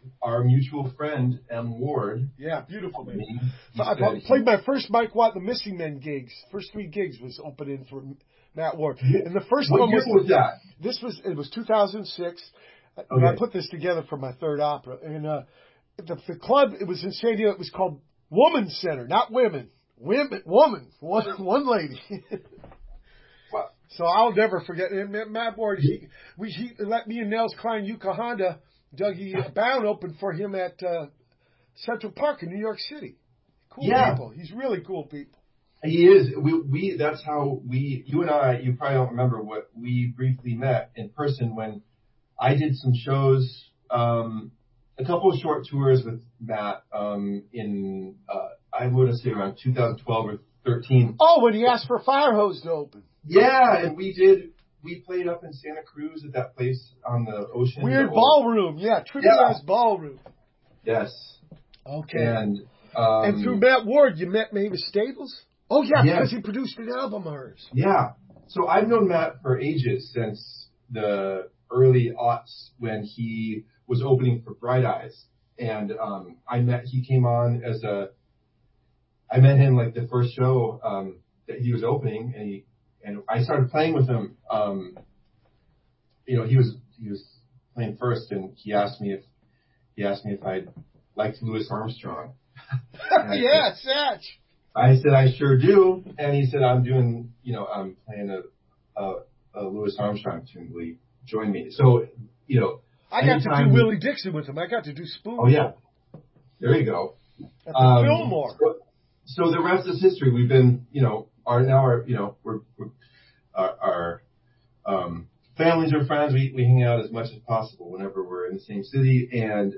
our mutual friend M. Ward. Yeah, beautiful man. He I said- played my first Mike Watt, the Missing Men gigs. First 3 gigs was opening for Matt Ward. And the first What one year was that? It was 2006. Okay. I put this together for my third opera. And the club, it was in San Diego, it was called Woman Center, not women. Woman. One lady. Wow. So I'll never forget. And Matt Ward, he let me and Nels Klein, Yuka Honda, Dougie Bound open for him at Central Park in New York City. Cool people. He's really cool people. He is. We that's how you and I, you probably don't remember what we briefly met in person when I did some shows, a couple of short tours with Matt in, I would say around 2012 or 13. Oh, when he asked for Fire Hose to open. Yeah, and we played up in Santa Cruz at that place on the ocean. Weird Ballroom. Yeah, Trivia's Ballroom. Yes. Okay. And through Matt Ward, you met Mavis Staples? Oh, yeah, because he produced an album of hers. Yeah. So I've known Matt for ages, since the early aughts when he was opening for Bright Eyes. And he came on I met him like the first show that he was opening, and I started playing with him. He was playing first, and he asked me if I liked Louis Armstrong. Yeah, Satch. I said I sure do, and he said I'm playing a Louis Armstrong tune. Will you join me? So I got to do Willie Dixon with him. I got to do Spoon. Oh yeah, there you go. At the Fillmore. So the rest is history. We've been, our families are friends. We hang out as much as possible whenever we're in the same city, and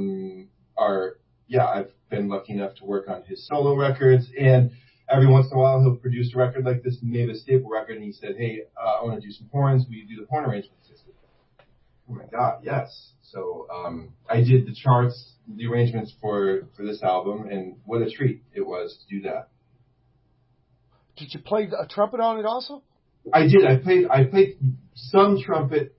I've been lucky enough to work on his solo records, and every once in a while he'll produce a record like this Mavis Staple record, and he said, hey, I want to do some horns. Will you do the horn arrangement? Oh my God, yes. So I did the charts, the arrangements for this album, and what a treat it was to do that. Did you play a trumpet on it also? I did. I played some trumpet.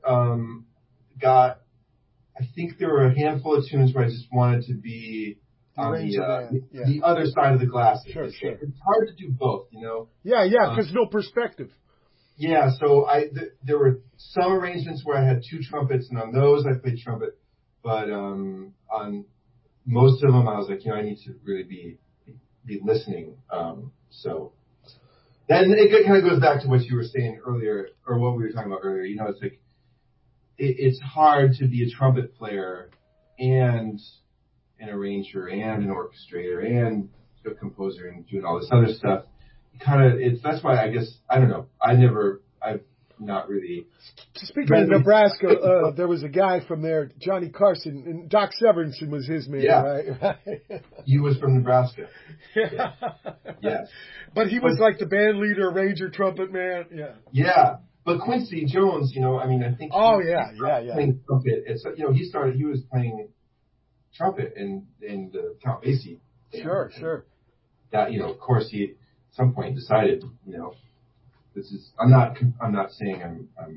I think there were a handful of tunes where I just wanted to be on the other side of the glass. Sure. It's hard to do both, Yeah, because no perspective. Yeah, so there were some arrangements where I had 2 trumpets, and on those I played trumpet, but on most of them I was like, I need to really be listening. So then it kind of goes back to what you were saying earlier, or what we were talking about earlier. It's like it's hard to be a trumpet player and an arranger and an orchestrator and a composer and doing all this other stuff. That's why I guess, I don't know. I've not really. Speaking of Nebraska, there was a guy from there, Johnny Carson, and Doc Severinsen was his man, right? He was from Nebraska. Yeah. Yes. But he was like the band leader, arranger, trumpet man. Yeah. Yeah. But Quincy Jones, I think. Oh, yeah. Playing trumpet. He was playing trumpet in the Count Basie. Sure. That, of course, he at some point decided, this is. I'm not saying I'm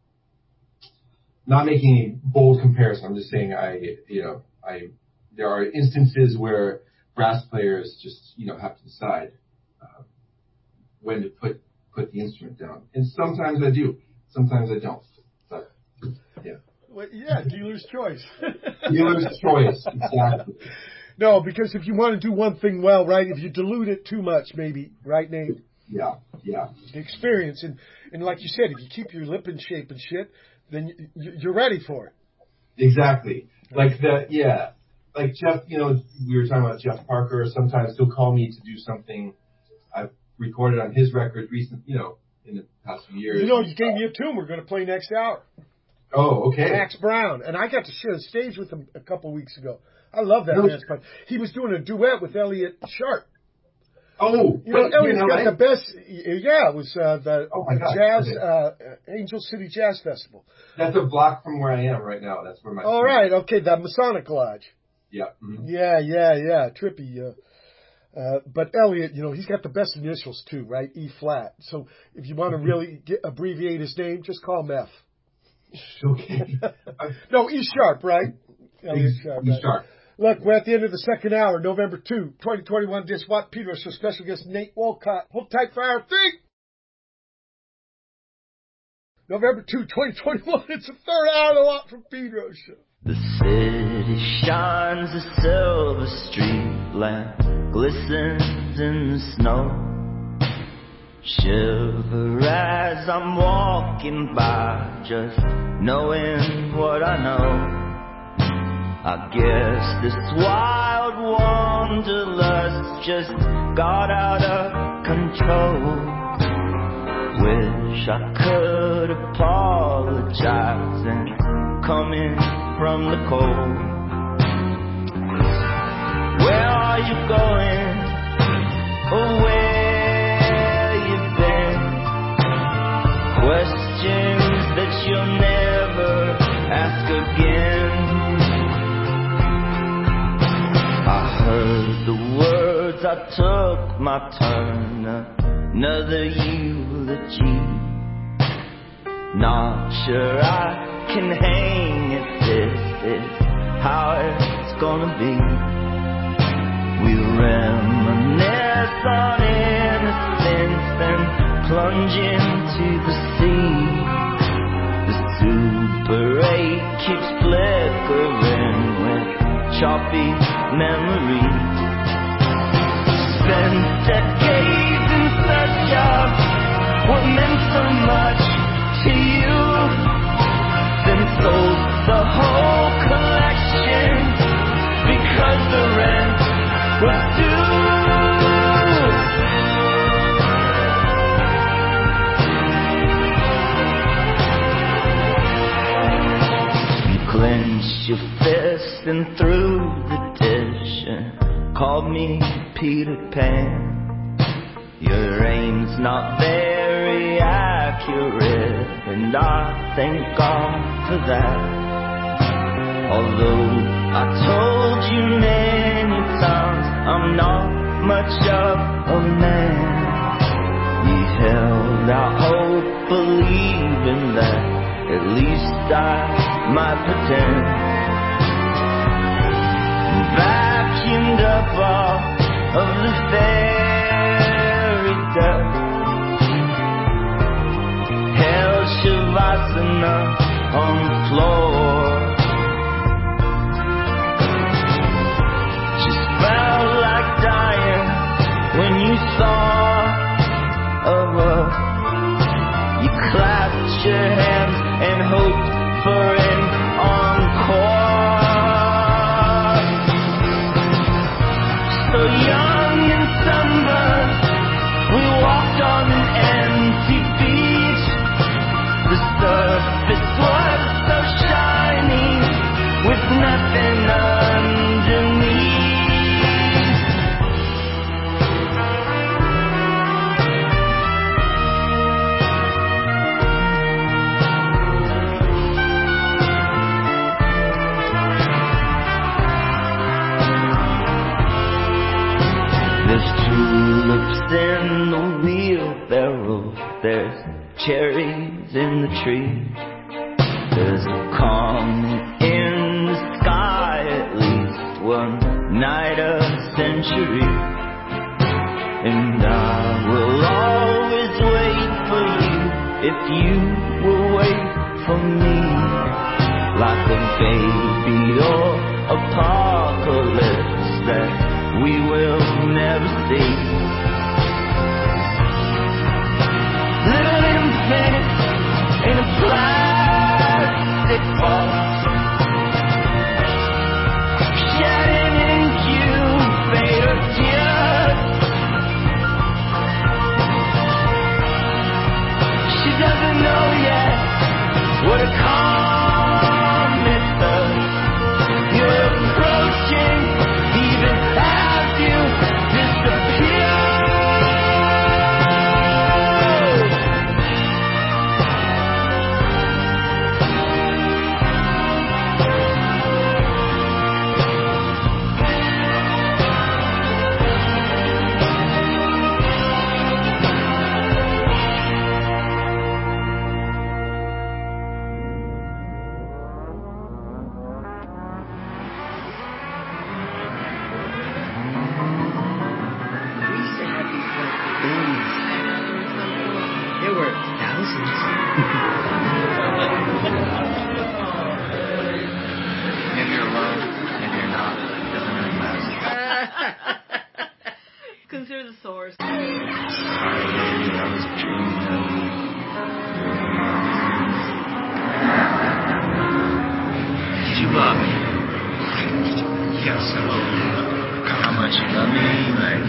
not making any bold comparison. I'm just saying there are instances where brass players just have to decide when to put the instrument down, and sometimes I do, sometimes I don't. But yeah. Well, yeah, dealer's choice. Dealer's choice, exactly. No, because if you want to do one thing well, right, if you dilute it too much, maybe, right, Nate? Yeah. The experience. And like you said, if you keep your lip in shape and shit, then you're ready for it. Exactly. Like Jeff, we were talking about Jeff Parker. Sometimes he'll call me to do something I've recorded on his record in the past few years. You gave me a tune we're going to play next hour. Oh, okay. Max Brown. And I got to share the stage with him a couple weeks ago. I love that man. But he was doing a duet with Elliot Sharp. Oh, Elliot's got the best. Yeah, it was the jazz Angel City Jazz Festival. That's a block from where I am right now. That's where my. All right, okay, the Masonic Lodge. Yeah. Mm-hmm. Yeah, trippy. But Elliot, he's got the best initials too, right? E flat. So if you want to really abbreviate his name, just call him F. Okay. No, E sharp, right? Elliot Sharp. Elliot Sharp. Look, we're at the end of the second hour, November 2, 2021. This Watt Pedro Show. Special guest Nate Walcott. Hold tight for hour 3. November 2, 2021. It's the third hour of the Watt from Pedro Show. The city shines, a silver street lamp glistens in the snow. Shiver as I'm walking by, just knowing what I know. I guess this wild wanderlust just got out of control. Wish I could apologize and come in from the cold. Where are you going? Or where you been? Questions that you'll never ask again. I heard the words, I took my turn. Another eulogy. Not sure I can hang it. This is how it's gonna be. We reminisce on innocence and plunge into the sea. The Super 8 keeps flickering with choppy memories. Spent decades in search of what meant so much to you. Then sold the whole collection because the rent was due. You clenched your fist and threw the dish and called me Peter Pan. Your aim's not very accurate, and I thank God for that. Although I told you many times I'm not much of a man, you held out hope, believing that at least I might pretend. Vacuumed up all of the fairy dust, held Shavasana on the floor. Just felt like dying when you thought of us. You clapped your hands and hoped for an encore. So young and sunburned, we walked on an empty beach. The surface was so shiny, with nothing underneath. There's tulips in the wheelbarrow, there's cherries in the tree. There's a comet in the sky at least one night a century. And I will always wait for you if you will wait for me. Like a baby or apocalypse that we will never see. Little infant in a plastic box, shedding incubator tears. She doesn't know yet what a comet does. You're approaching even as you disappear. Maybe you're alone, maybe you're not. It doesn't really matter. Consider the source. Sorry, baby, I was dreaming of you. Did you love me? Yes, I love you. How much you love me? Like,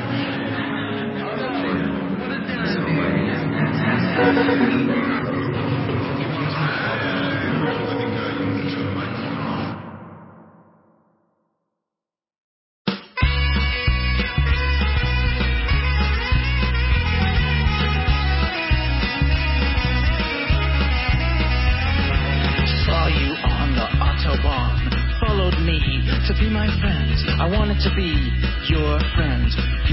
Saw you on the Autobahn, followed me to be my friend. I wanted to be your friend,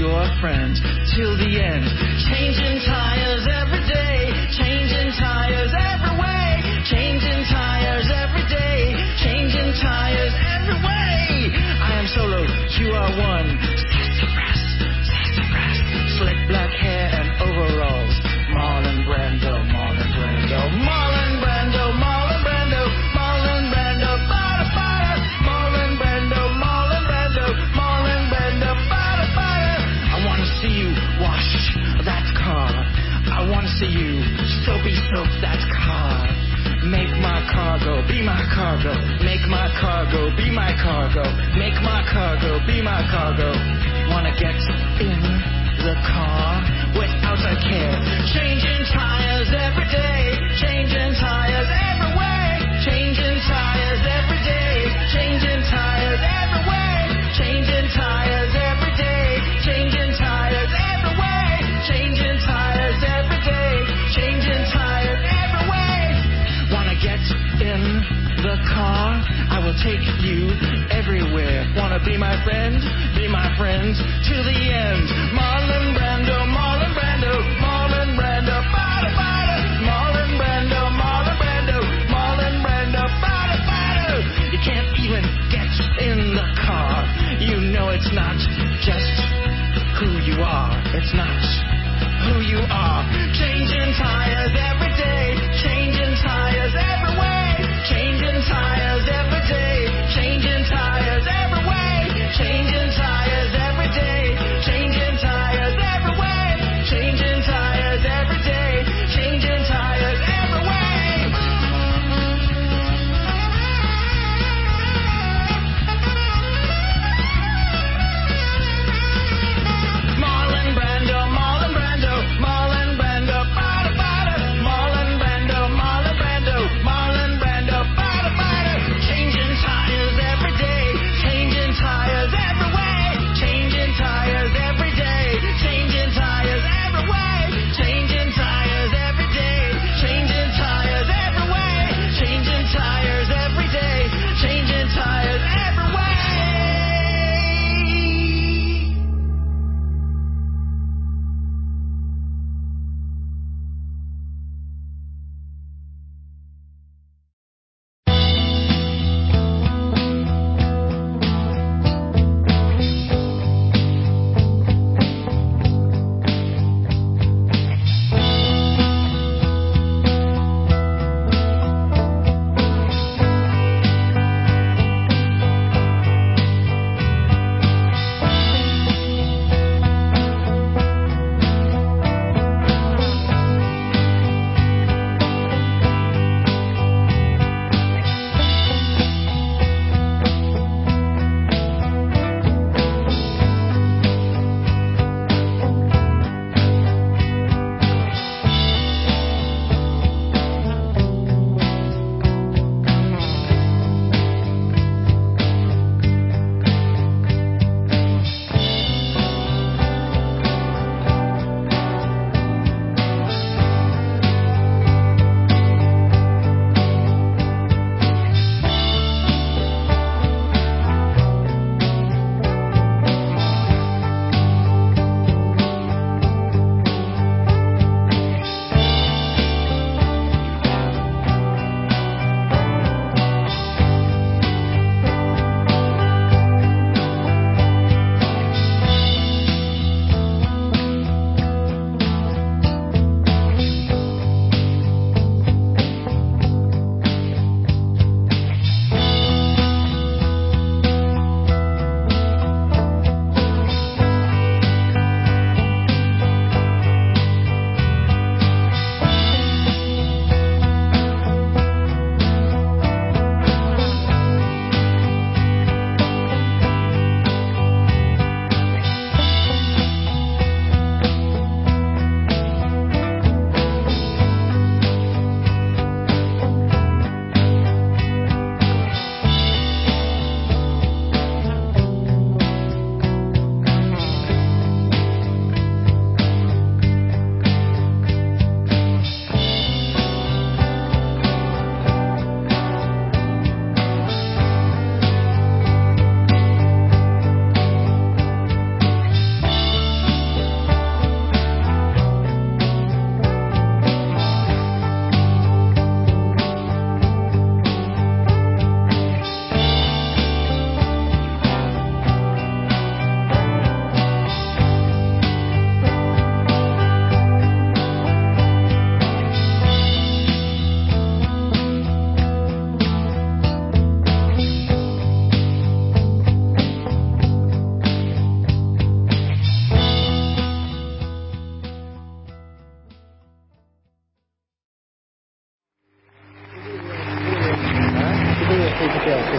till the end. Changing tires every day, changing tires every way, changing tires every day, changing tires every way. I am solo, you are one. Sassafras, slick black hair and overalls. Marlon Brando, Marlon Brando, Marlon Brando, Marlon Brando, Marlon Brando, bada bada, Marlon Brando, Marlon Brando, Marlon Brando, bada bada. I wanna see you wash that car. I wanna see you soapy soap that car. Make my cargo, be my cargo. Make my cargo, be my cargo. Make my cargo, be my cargo. Wanna get in the car without a care. Changing tires every day, changing tires every way, changing tires every day, changing tires every way, changing tires every day, changing tires every way, changing tires every day, changing tires every way. Wanna get in the car? I will take you everywhere. Wanna be my friend? Be my friend till the end. Marlon Brando, Marlon Brando, Marlon Brando, bada bada. Marlon Brando, Marlon Brando, Marlon Brando, bada bada. You can't even get in the car. You know it's not just who you are. It's not who you are. Changing tires every day, changing tires every way, changing tires every day, changing tires every way, changing tires every day, changing tires every way, changing tires.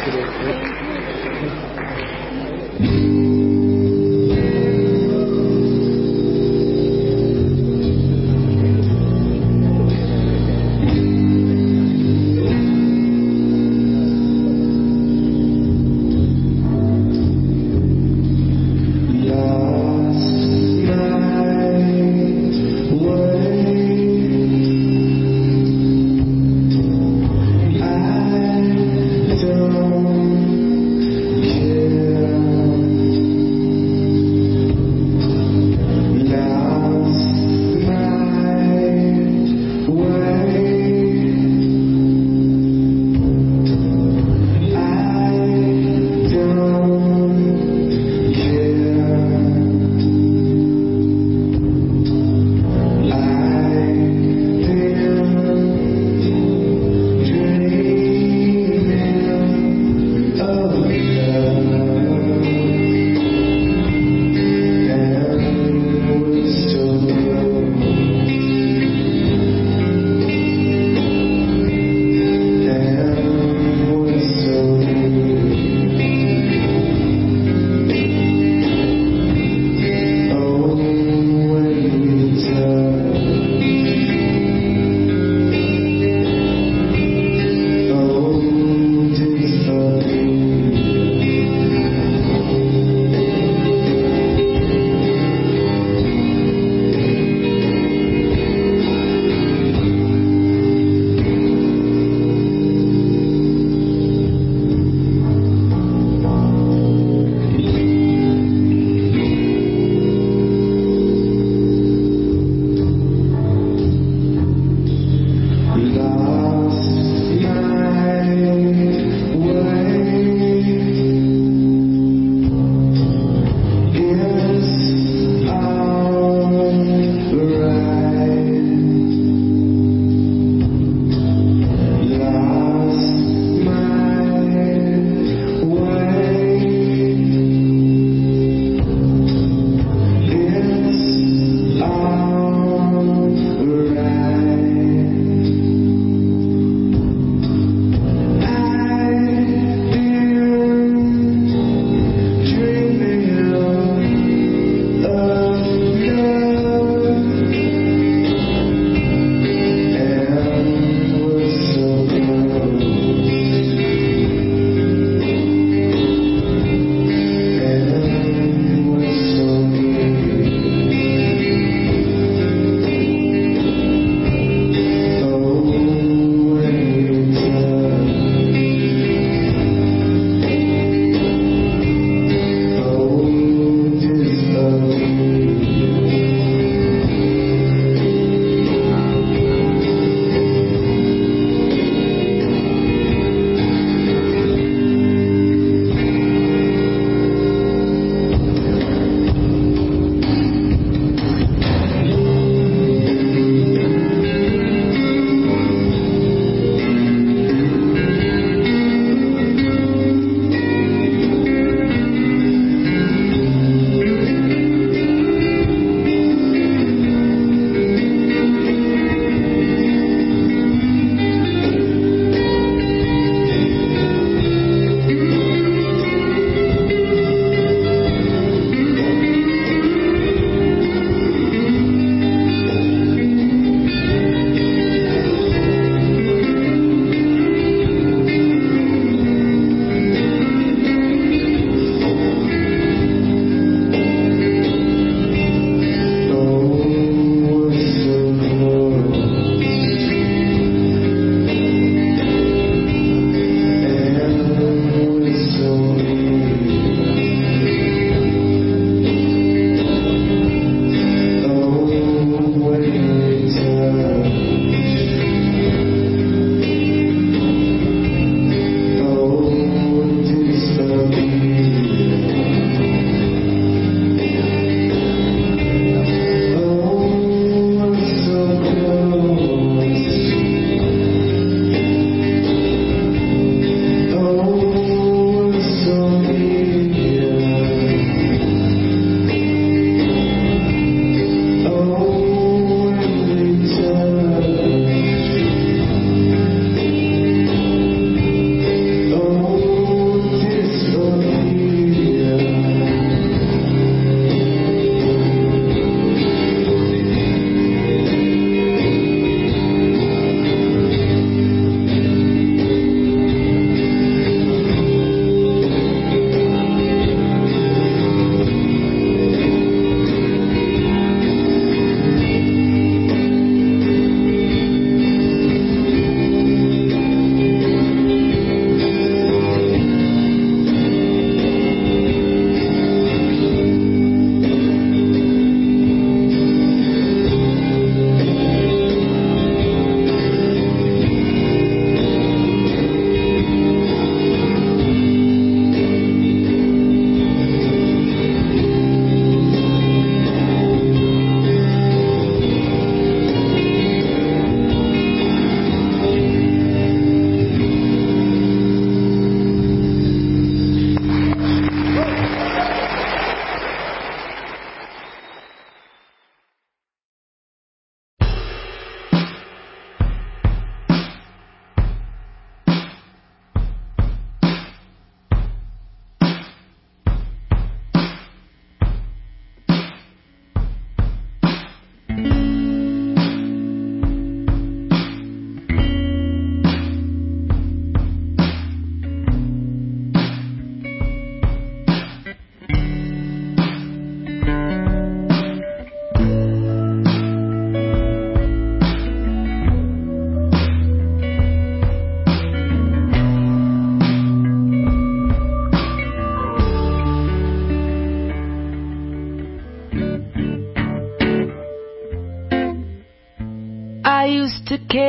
I don't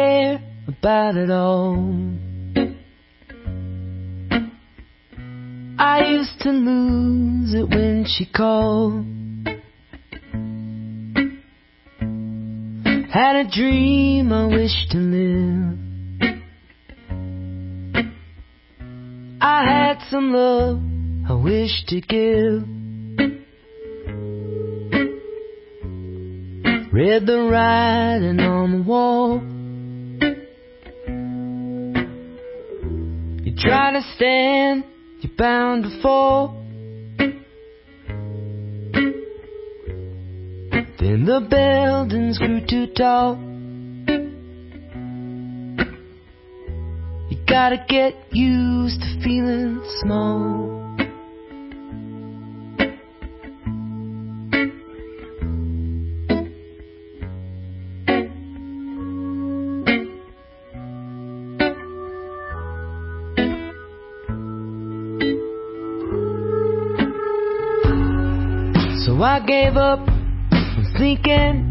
care about it all. I used to lose it when she called. Had a dream I wished to live. I had some love I wished to give. Read the writing on the wall. You try to stand, you're bound to fall. Then the buildings grew too tall. You gotta get used to feeling small. So I gave up on thinking.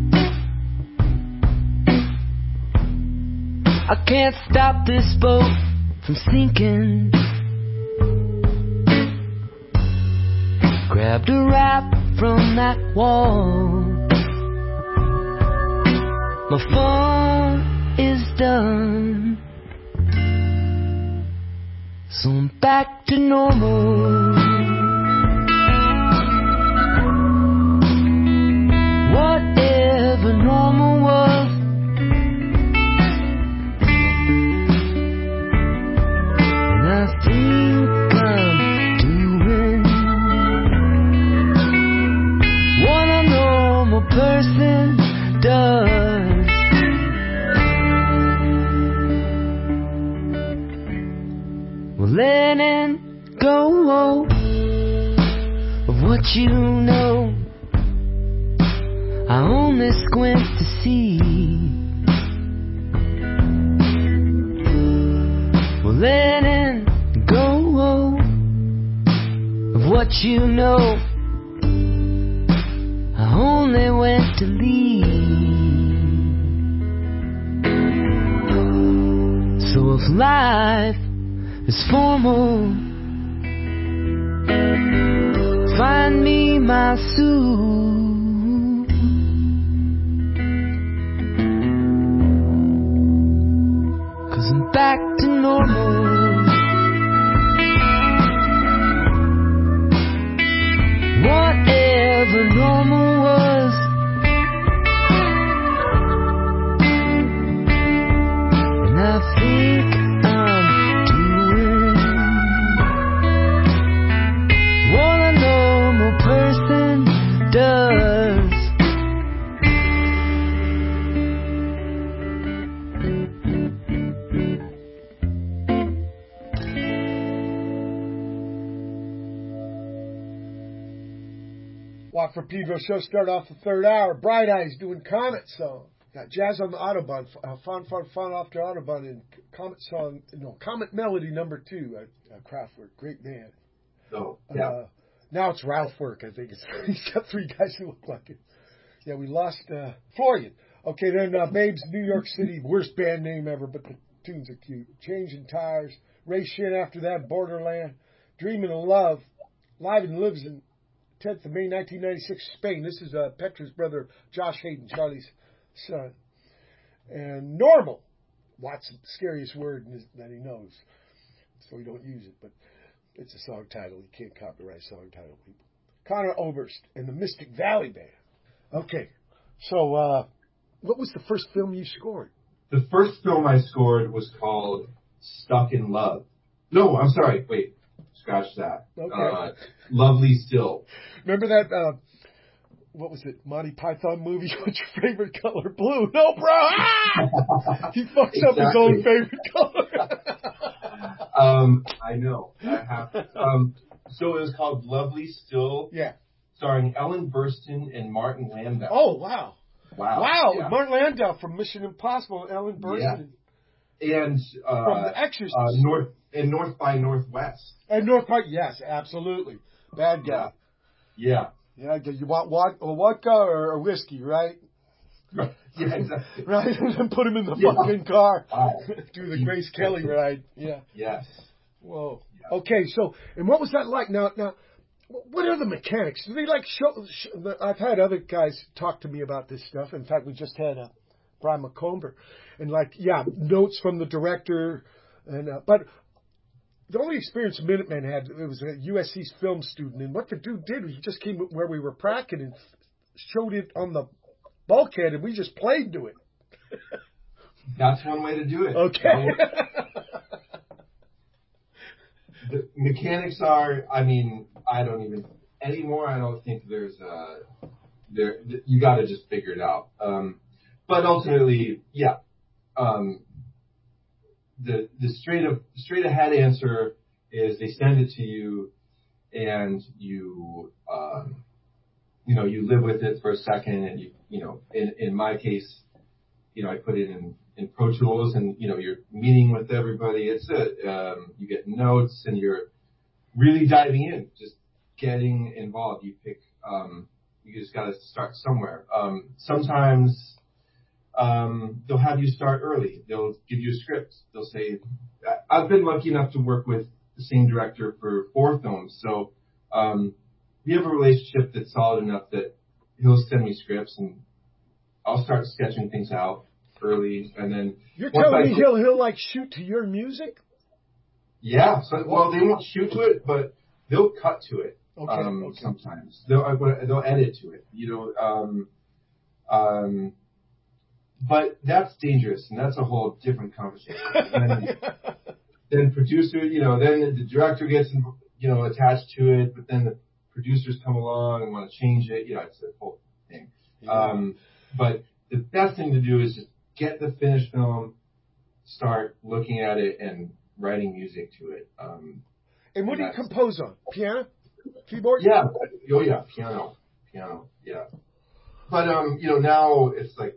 I can't stop this boat from sinking. Grabbed a wrap from that wall. My fun is done. So I'm back to normal. Whatever normal was. And I think I'm doing what a normal person does. Well, letting go of what you know. I only squint to see. Well, letting go of what you know. I only went to leave. So if life is formal, find me my suit. 'Cause I'm back to normal. Whatever normal was. And I think I'm doing what a normal person does. Watford Pedro show start off the third hour. Bright Eyes doing Comet Song. Got Jazz on the Autobahn. Fun off the Autobahn and Comet Song. No, Comet Melody number 2 at Kraftwerk. Great band. Oh, yeah. Now it's Ralph Work, I think. He's got 3 guys who look like it. Yeah, we lost Florian. Okay, then Babes, New York City. Worst band name ever, but the tunes are cute. Changing Tires. Ray Shin after that. Borderland. Dreaming of Love. Live and Lives in 10th of May, 1996, Spain. This is Petra's brother, Josh Hayden, Charlie's son. And Normal. Watt's scariest word that he knows. So we don't use it, but it's a song title. You can't copyright a song title, people. Connor Oberst and the Mystic Valley Band. Okay, so what was the first film you scored? The first film I scored was called Stuck in Love. No, I'm sorry. Wait. Scratch that. Okay. Lovely Still. Remember that, what was it, Monty Python movie? What's your favorite color? Blue. No, bro. Ah! He fucks up his own favorite color. I know. I have. So it was called Lovely Still. Yeah. Starring Ellen Burstyn and Martin Landau. Oh, wow. Wow. Yeah. Martin Landau from Mission Impossible, Ellen Burstyn. Yeah. And from The Exorcist. North by Northwest. And North Park, yes, absolutely. Bad guy. Yeah. Yeah, you want vodka or whiskey, right? Yeah, exactly. Right? And then put him in the Yeah. fucking car. Wow. Do the Grace Kelly ride. Yeah. Yes. Whoa. Yeah. Okay, so, and what was that like? Now, what are the mechanics? Do they like I've had other guys talk to me about this stuff. In fact, we just had Brian McComber. And like, yeah, notes from the director. And but the only experience Minutemen had, it was a USC's film student. And what the dude did, he just came where we were practicing and showed it on the bulkhead, and we just played to it. That's one way to do it. Okay. The mechanics are, I mean, I don't even anymore. I don't think there's you got to just figure it out. But ultimately, yeah. The straight ahead answer is they send it to you, and you you live with it for a second, and in my case, I put it in Pro Tools, and you're meeting with everybody. It's you get notes, and you're really diving in, just getting involved. You pick, you just got to start somewhere. Sometimes they'll have you start early. They'll give you a script. They'll say, I've been lucky enough to work with the same director for 4 films, so we have a relationship that's solid enough that he'll send me scripts, and I'll start sketching things out early, and then you're telling me he'll like shoot to your music? Yeah. So well, they won't shoot to it, but they'll cut to it. Okay. Sometimes they'll edit to it. But that's dangerous, and that's a whole different conversation. Then producer, then the director gets attached to it, but then the producers come along and want to change it. It's a whole thing. Yeah. But the best thing to do is just get the finished film, start looking at it, and writing music to it. And what do you compose on? Piano? Keyboard? Yeah. Oh, yeah. Piano. Yeah. But, now it's like,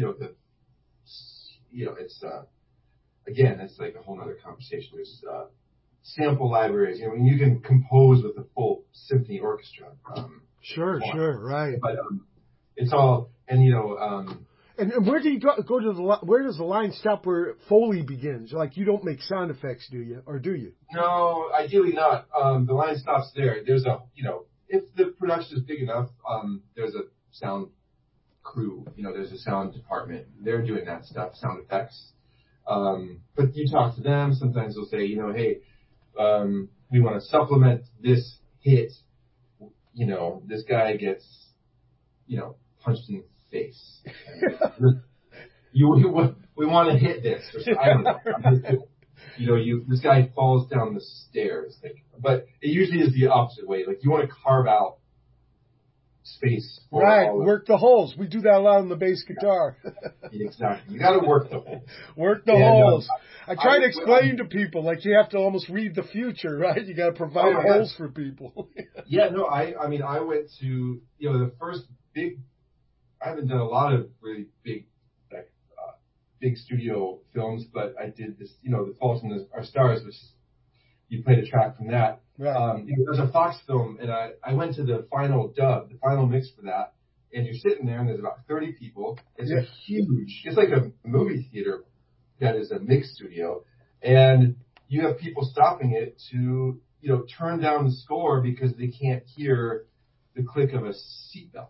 again, it's like a whole other conversation. There's sample libraries. You can compose with a full symphony orchestra. Sure, right. But it's all, and and where do you go to where does the line stop where Foley begins? Like, you don't make sound effects, do you? Or do you? No, ideally not. The line stops there. There's if the production is big enough, there's a sound crew. There's a sound department. They're doing that stuff, sound effects. But you talk to them. Sometimes they'll say, hey, we want to supplement this hit. This guy gets, punched in the face. We want to hit this. Or, I don't know. This guy falls down the stairs. But it usually is the opposite way. Like, you want to carve out space. Right, work the holes. We do that a lot on the bass guitar. Exactly. You got to work the holes. Work the holes. I try to explain to people, like, you have to almost read the future, right? You got to provide holes for people. Yeah, no, I went to, the first big, I haven't done a lot of really big, big studio films, but I did this, The Fault in Our Stars, which you played a track from that. Right. It was a Fox film, and I went to the final dub, the final mix for that, and you're sitting there, and there's about 30 people. It's a huge, it's like a movie theater that is a mix studio, and you have people stopping it to, turn down the score because they can't hear the click of a seatbelt.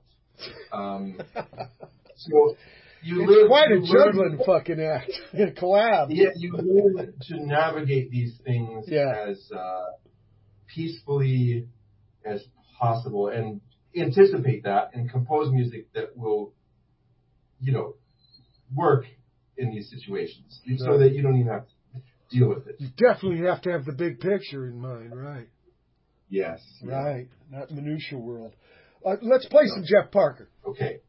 So it's quite a juggling fucking act. Collab. Yeah, you learn to navigate these things as peacefully as possible, and anticipate that, and compose music that will, work in these situations, so that you don't even have to deal with it. You definitely have to have the big picture in mind, right? Yes. Right. Not minutia world. Let's play some Jeff Parker. Okay.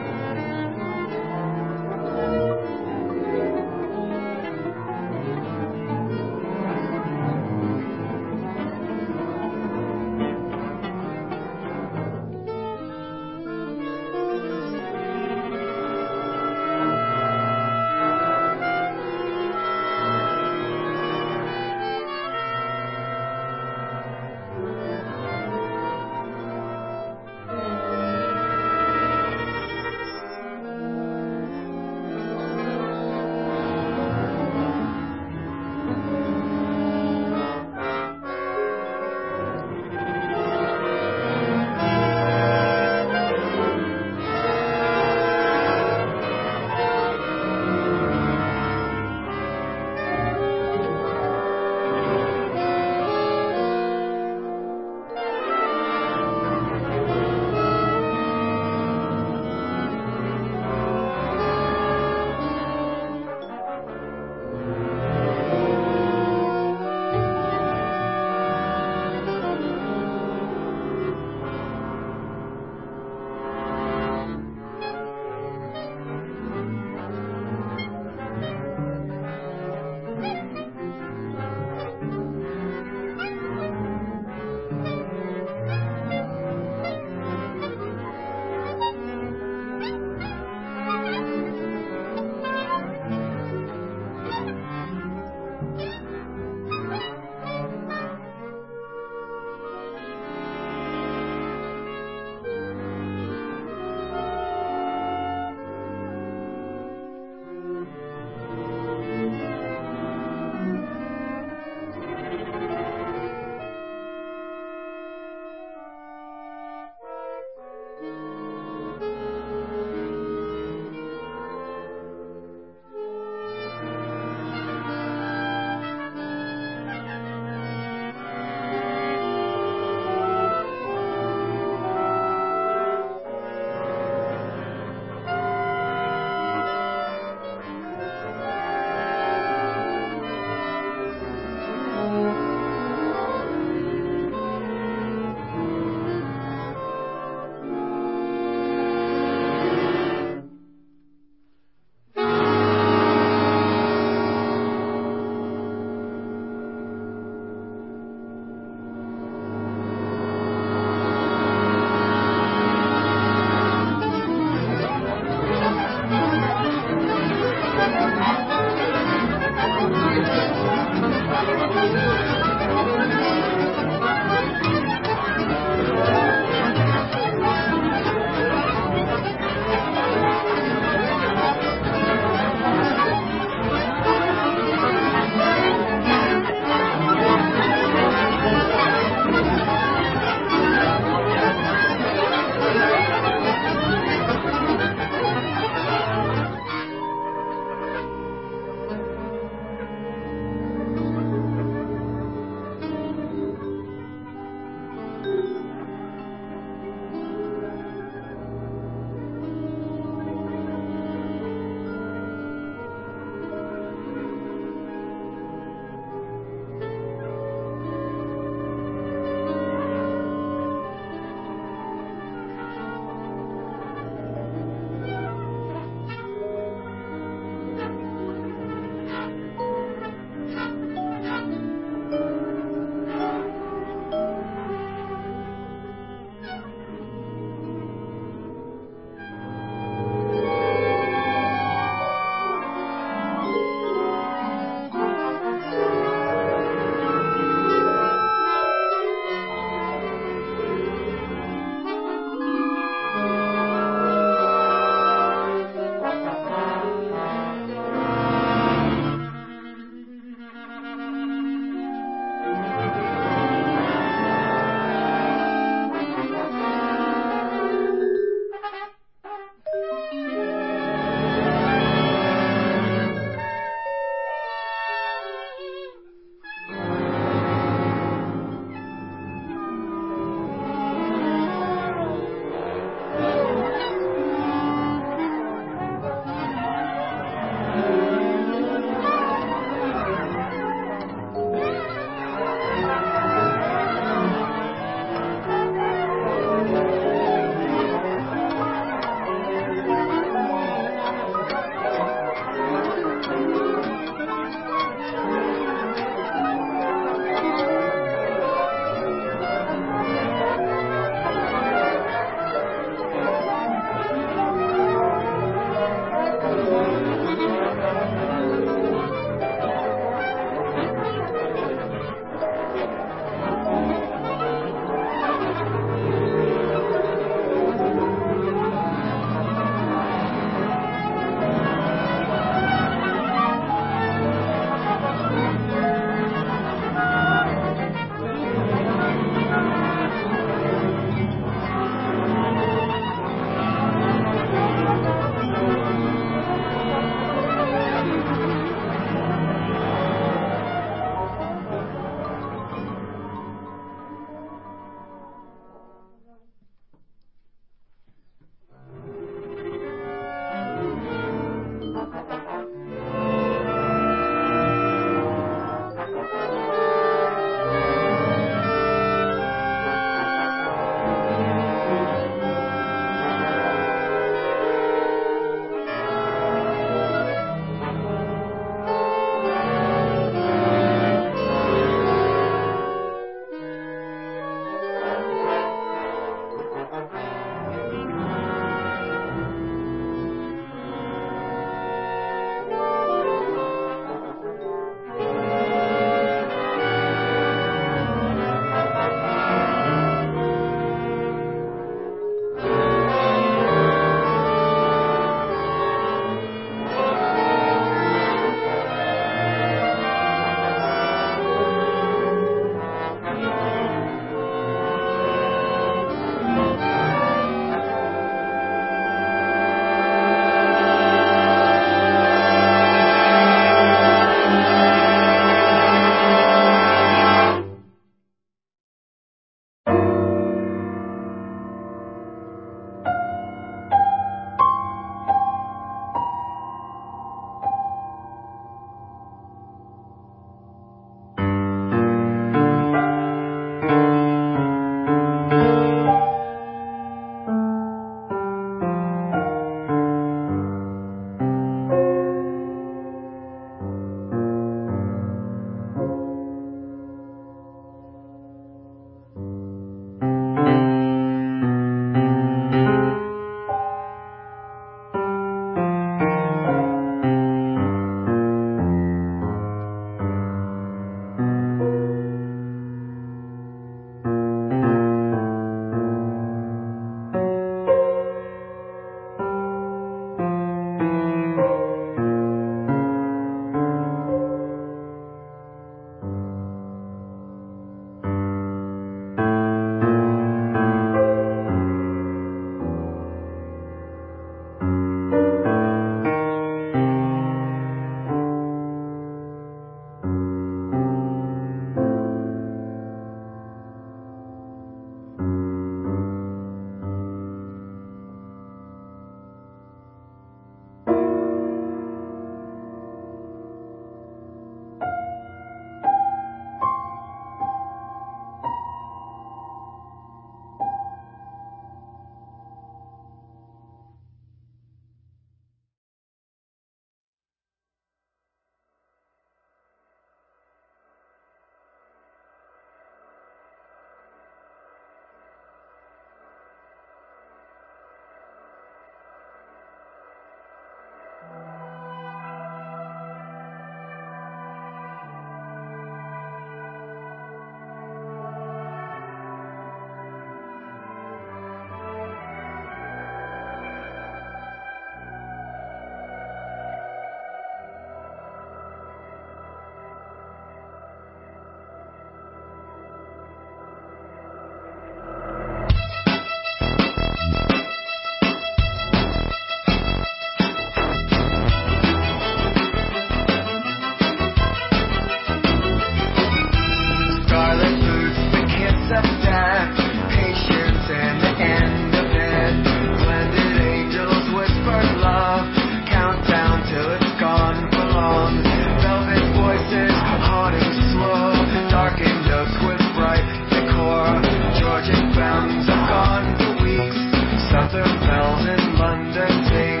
voices haunting slow, darkened notes with bright decor. Georgian bells are gone for weeks. Southern bells in London sing.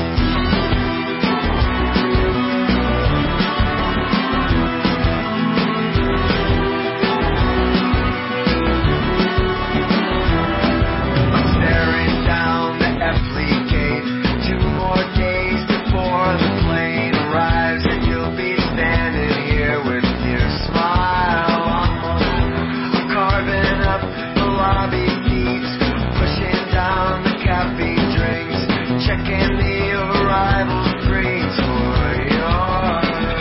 I'm staring down the Epply Gate. 2 more days before the plane arrives, and you'll be standing here with your smile on. I'm carving up the lobby seats, pushing down the cafe drinks, checking the arrival screens for yours.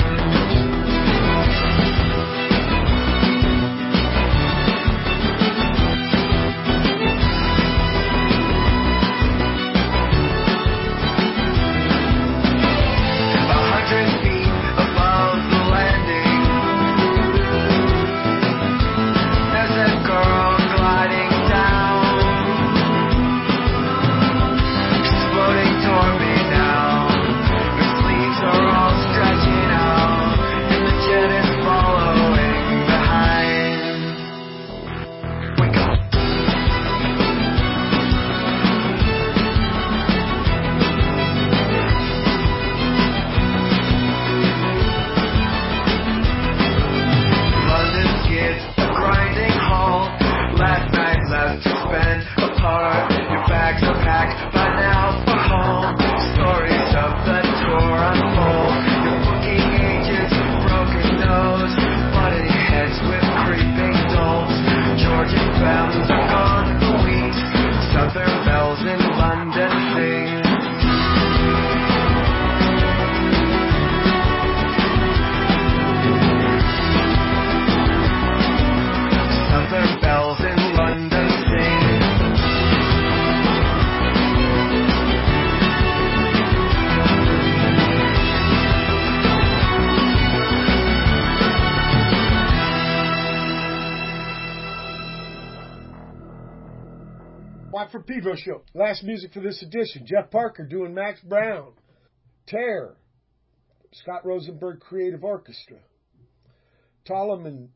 A 100 feet above the landing, there's a girl gliding down, exploding toward me now. Her sleeves are all stretching out, and the jet is following behind. We go. London skids a grinding halt. Last night left to spend apart. Your bags are packed by now for home. Stories of the tour unfold. Your booking agent's broken nose, butting heads with creeping dolls. Georgian bells are gone for weeks. Southern bells in London sing. Southern bells in London sing. Watford Pedro Show. Last music for this edition. Jeff Parker doing Max Brown. Tear. Scott Rosenberg Creative Orchestra. Toloman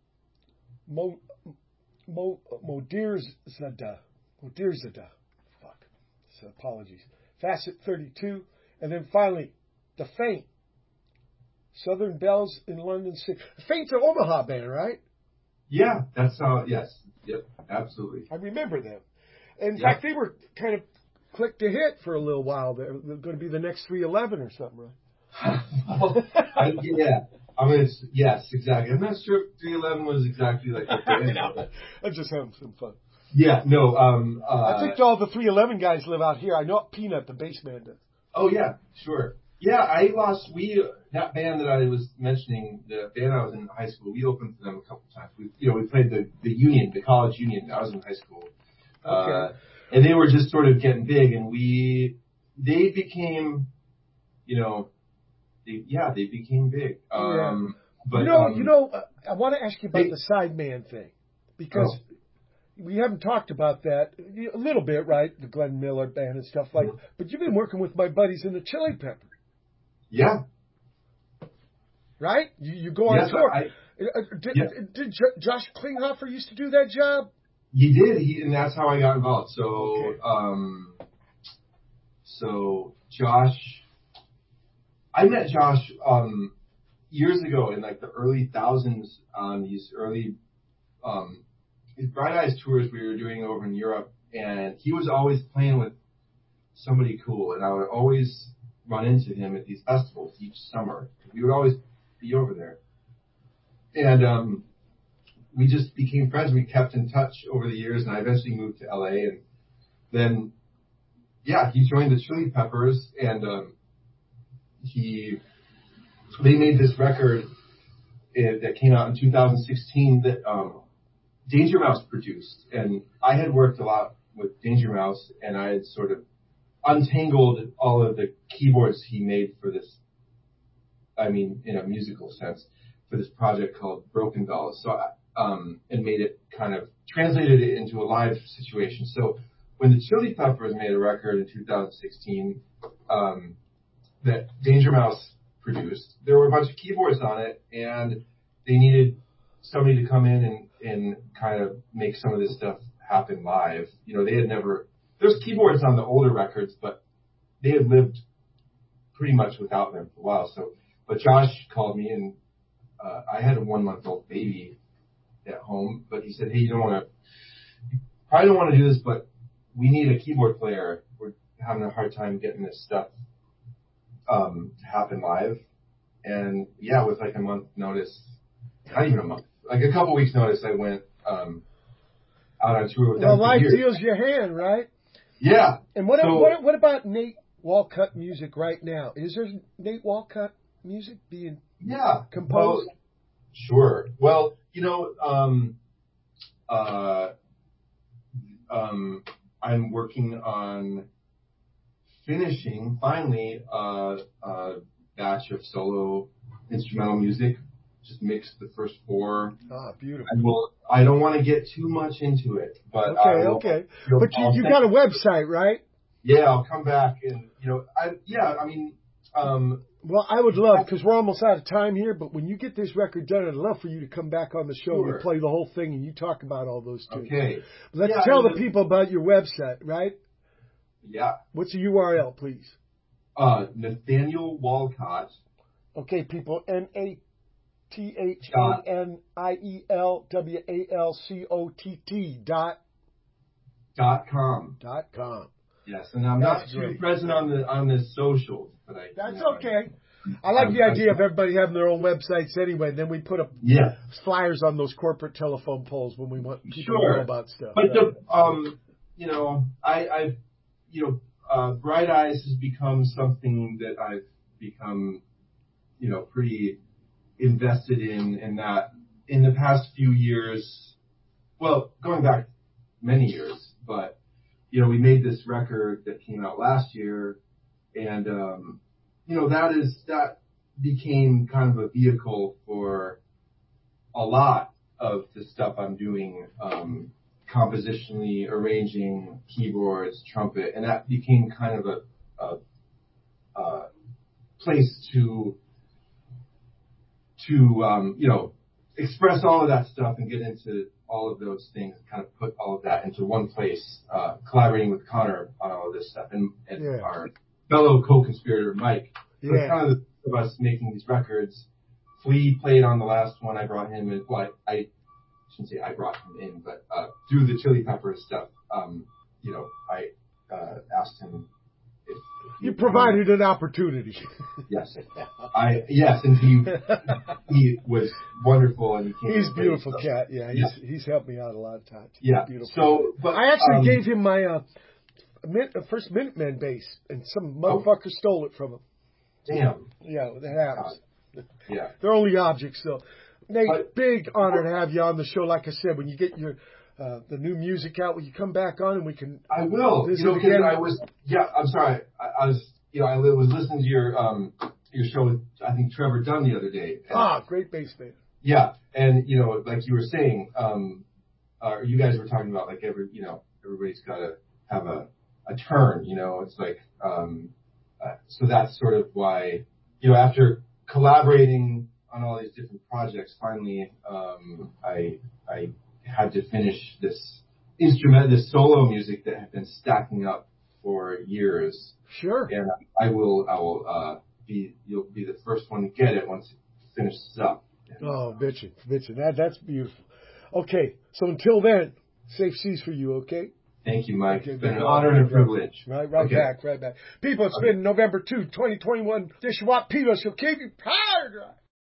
Modirzada. Fuck. So apologies. Facet 32. And then finally, The Faint. Southern Bells in London City. The Faint's an Omaha band, right? Yeah, that's how. Yes, yep, absolutely. I remember them. In Yeah. fact, they were kind of click to hit for a little while. They're going to be the next 311 or something, right? Yeah. I mean, yes, exactly. I'm not sure if 311 was exactly like what they ended up. I'm just having some fun. Yeah, no. I think all the 311 guys live out here. I know Peanut, the bass man, does. Oh yeah, sure. Yeah, that band that I was mentioning, the band I was in high school, we opened for them a couple times. We played the union, the college union. I was in high school. Okay. And they were just sort of getting big, and they became, they became big. But I want to ask you about the Sideman thing, because we haven't talked about that a little bit, right? The Glenn Miller band and stuff like. But you've been working with my buddies in the Chili Peppers. Yeah. Right? You go on tour. Did Josh Klinghoffer used to do that job? He did, and that's how I got involved. So, so Josh, I met Josh years ago in like the early thousands on these early Bright Eyes tours we were doing over in Europe, and he was always playing with somebody cool, and I would always run into him at these festivals each summer. We would always be over there, and we just became friends. We kept in touch over the years, and I eventually moved to LA, and then, he joined the Chili Peppers, and they made this record that came out in 2016 that Danger Mouse produced, and I had worked a lot with Danger Mouse, and I had sort of untangled all of the keyboards he made for this, in a musical sense, for this project called Broken Dolls. So and made it kind of translated it into a live situation. So when the Chili Peppers made a record in 2016 that Danger Mouse produced. There were a bunch of keyboards on it, and they needed somebody to come in and kind of make some of this stuff happen live. You know, they had never. There's keyboards on the older records, but they had lived pretty much without them for a while. So, but Josh called me, and I had a 1-month-old baby at home, but he said, "Hey, you probably don't want to do this, but we need a keyboard player. We're having a hard time getting this stuff to happen live." And yeah, with like a month notice, not even a month, like a couple weeks notice, I went out on tour with them. Well, for life years. deals your hand, right? Yeah. And what about Nate Walcott music right now? Is there Nate Walcott music being composed? Well, sure. Well, you know, I'm working on finishing finally a batch of solo instrumental music. Just mixed the first 4. Ah, beautiful. I don't want to get too much into it, but okay. But you got a website, right? Yeah, I'll come back and well, I would love, because we're almost out of time here, but when you get this record done, I'd love for you to come back on the show and play the whole thing and you talk about all those tunes. Okay. Let's tell the people about your website, right? Yeah. What's the URL, please? Nathaniel Walcott. Okay, people, NATHANIELWALCOTT .com. Yes, and I'm not too present on the socials, but That's okay. I like the idea of everybody having their own websites anyway. Then we put up flyers on those corporate telephone poles when we want people to know about stuff. But Bright Eyes has become something that I've become, pretty invested in, and that in the past few years, well, going back many years, but we made this record that came out last year, and that became kind of a vehicle for a lot of the stuff I'm doing, compositionally, arranging, keyboards, trumpet, and that became kind of a place to express all of that stuff and get into all of those things, kind of put all of that into one place, collaborating with Connor on all of this stuff, and our fellow co-conspirator, Mike. So it's kind of of us making these records. Flea played on the last one. I brought him in. Well, I shouldn't say I brought him in, but through the Chili Peppers stuff, I asked him if you provided an opportunity. Yes, and he was wonderful, and he's a beautiful cat. Yeah, he's helped me out a lot of times. Yeah, beautiful. So, but I actually gave him my first Minutemen bass, and some motherfucker stole it from him. Damn. Yeah, that happens. Yeah, they're only objects, though. Nate, big honor to have you on the show. Like I said, when you get your the new music out, will you come back on and we can? I will. Visit again? I'm sorry. I was listening to your show with, I think, Trevor Dunn the other day. Great bass man. Yeah, and like you were saying, you guys were talking about like everybody's got to have a turn. It's like so that's sort of why after collaborating on all these different projects, finally I had to finish this solo music that had been stacking up for years. Sure. And you'll be the first one to get it once it finishes up. Oh, bitchin'. That's beautiful. Okay, so until then, safe seas for you, okay? Thank you, Mike. It's been an honor and a privilege. Right back. People, it's been November 2, 2021. This is what Peter shall keep you powder dry.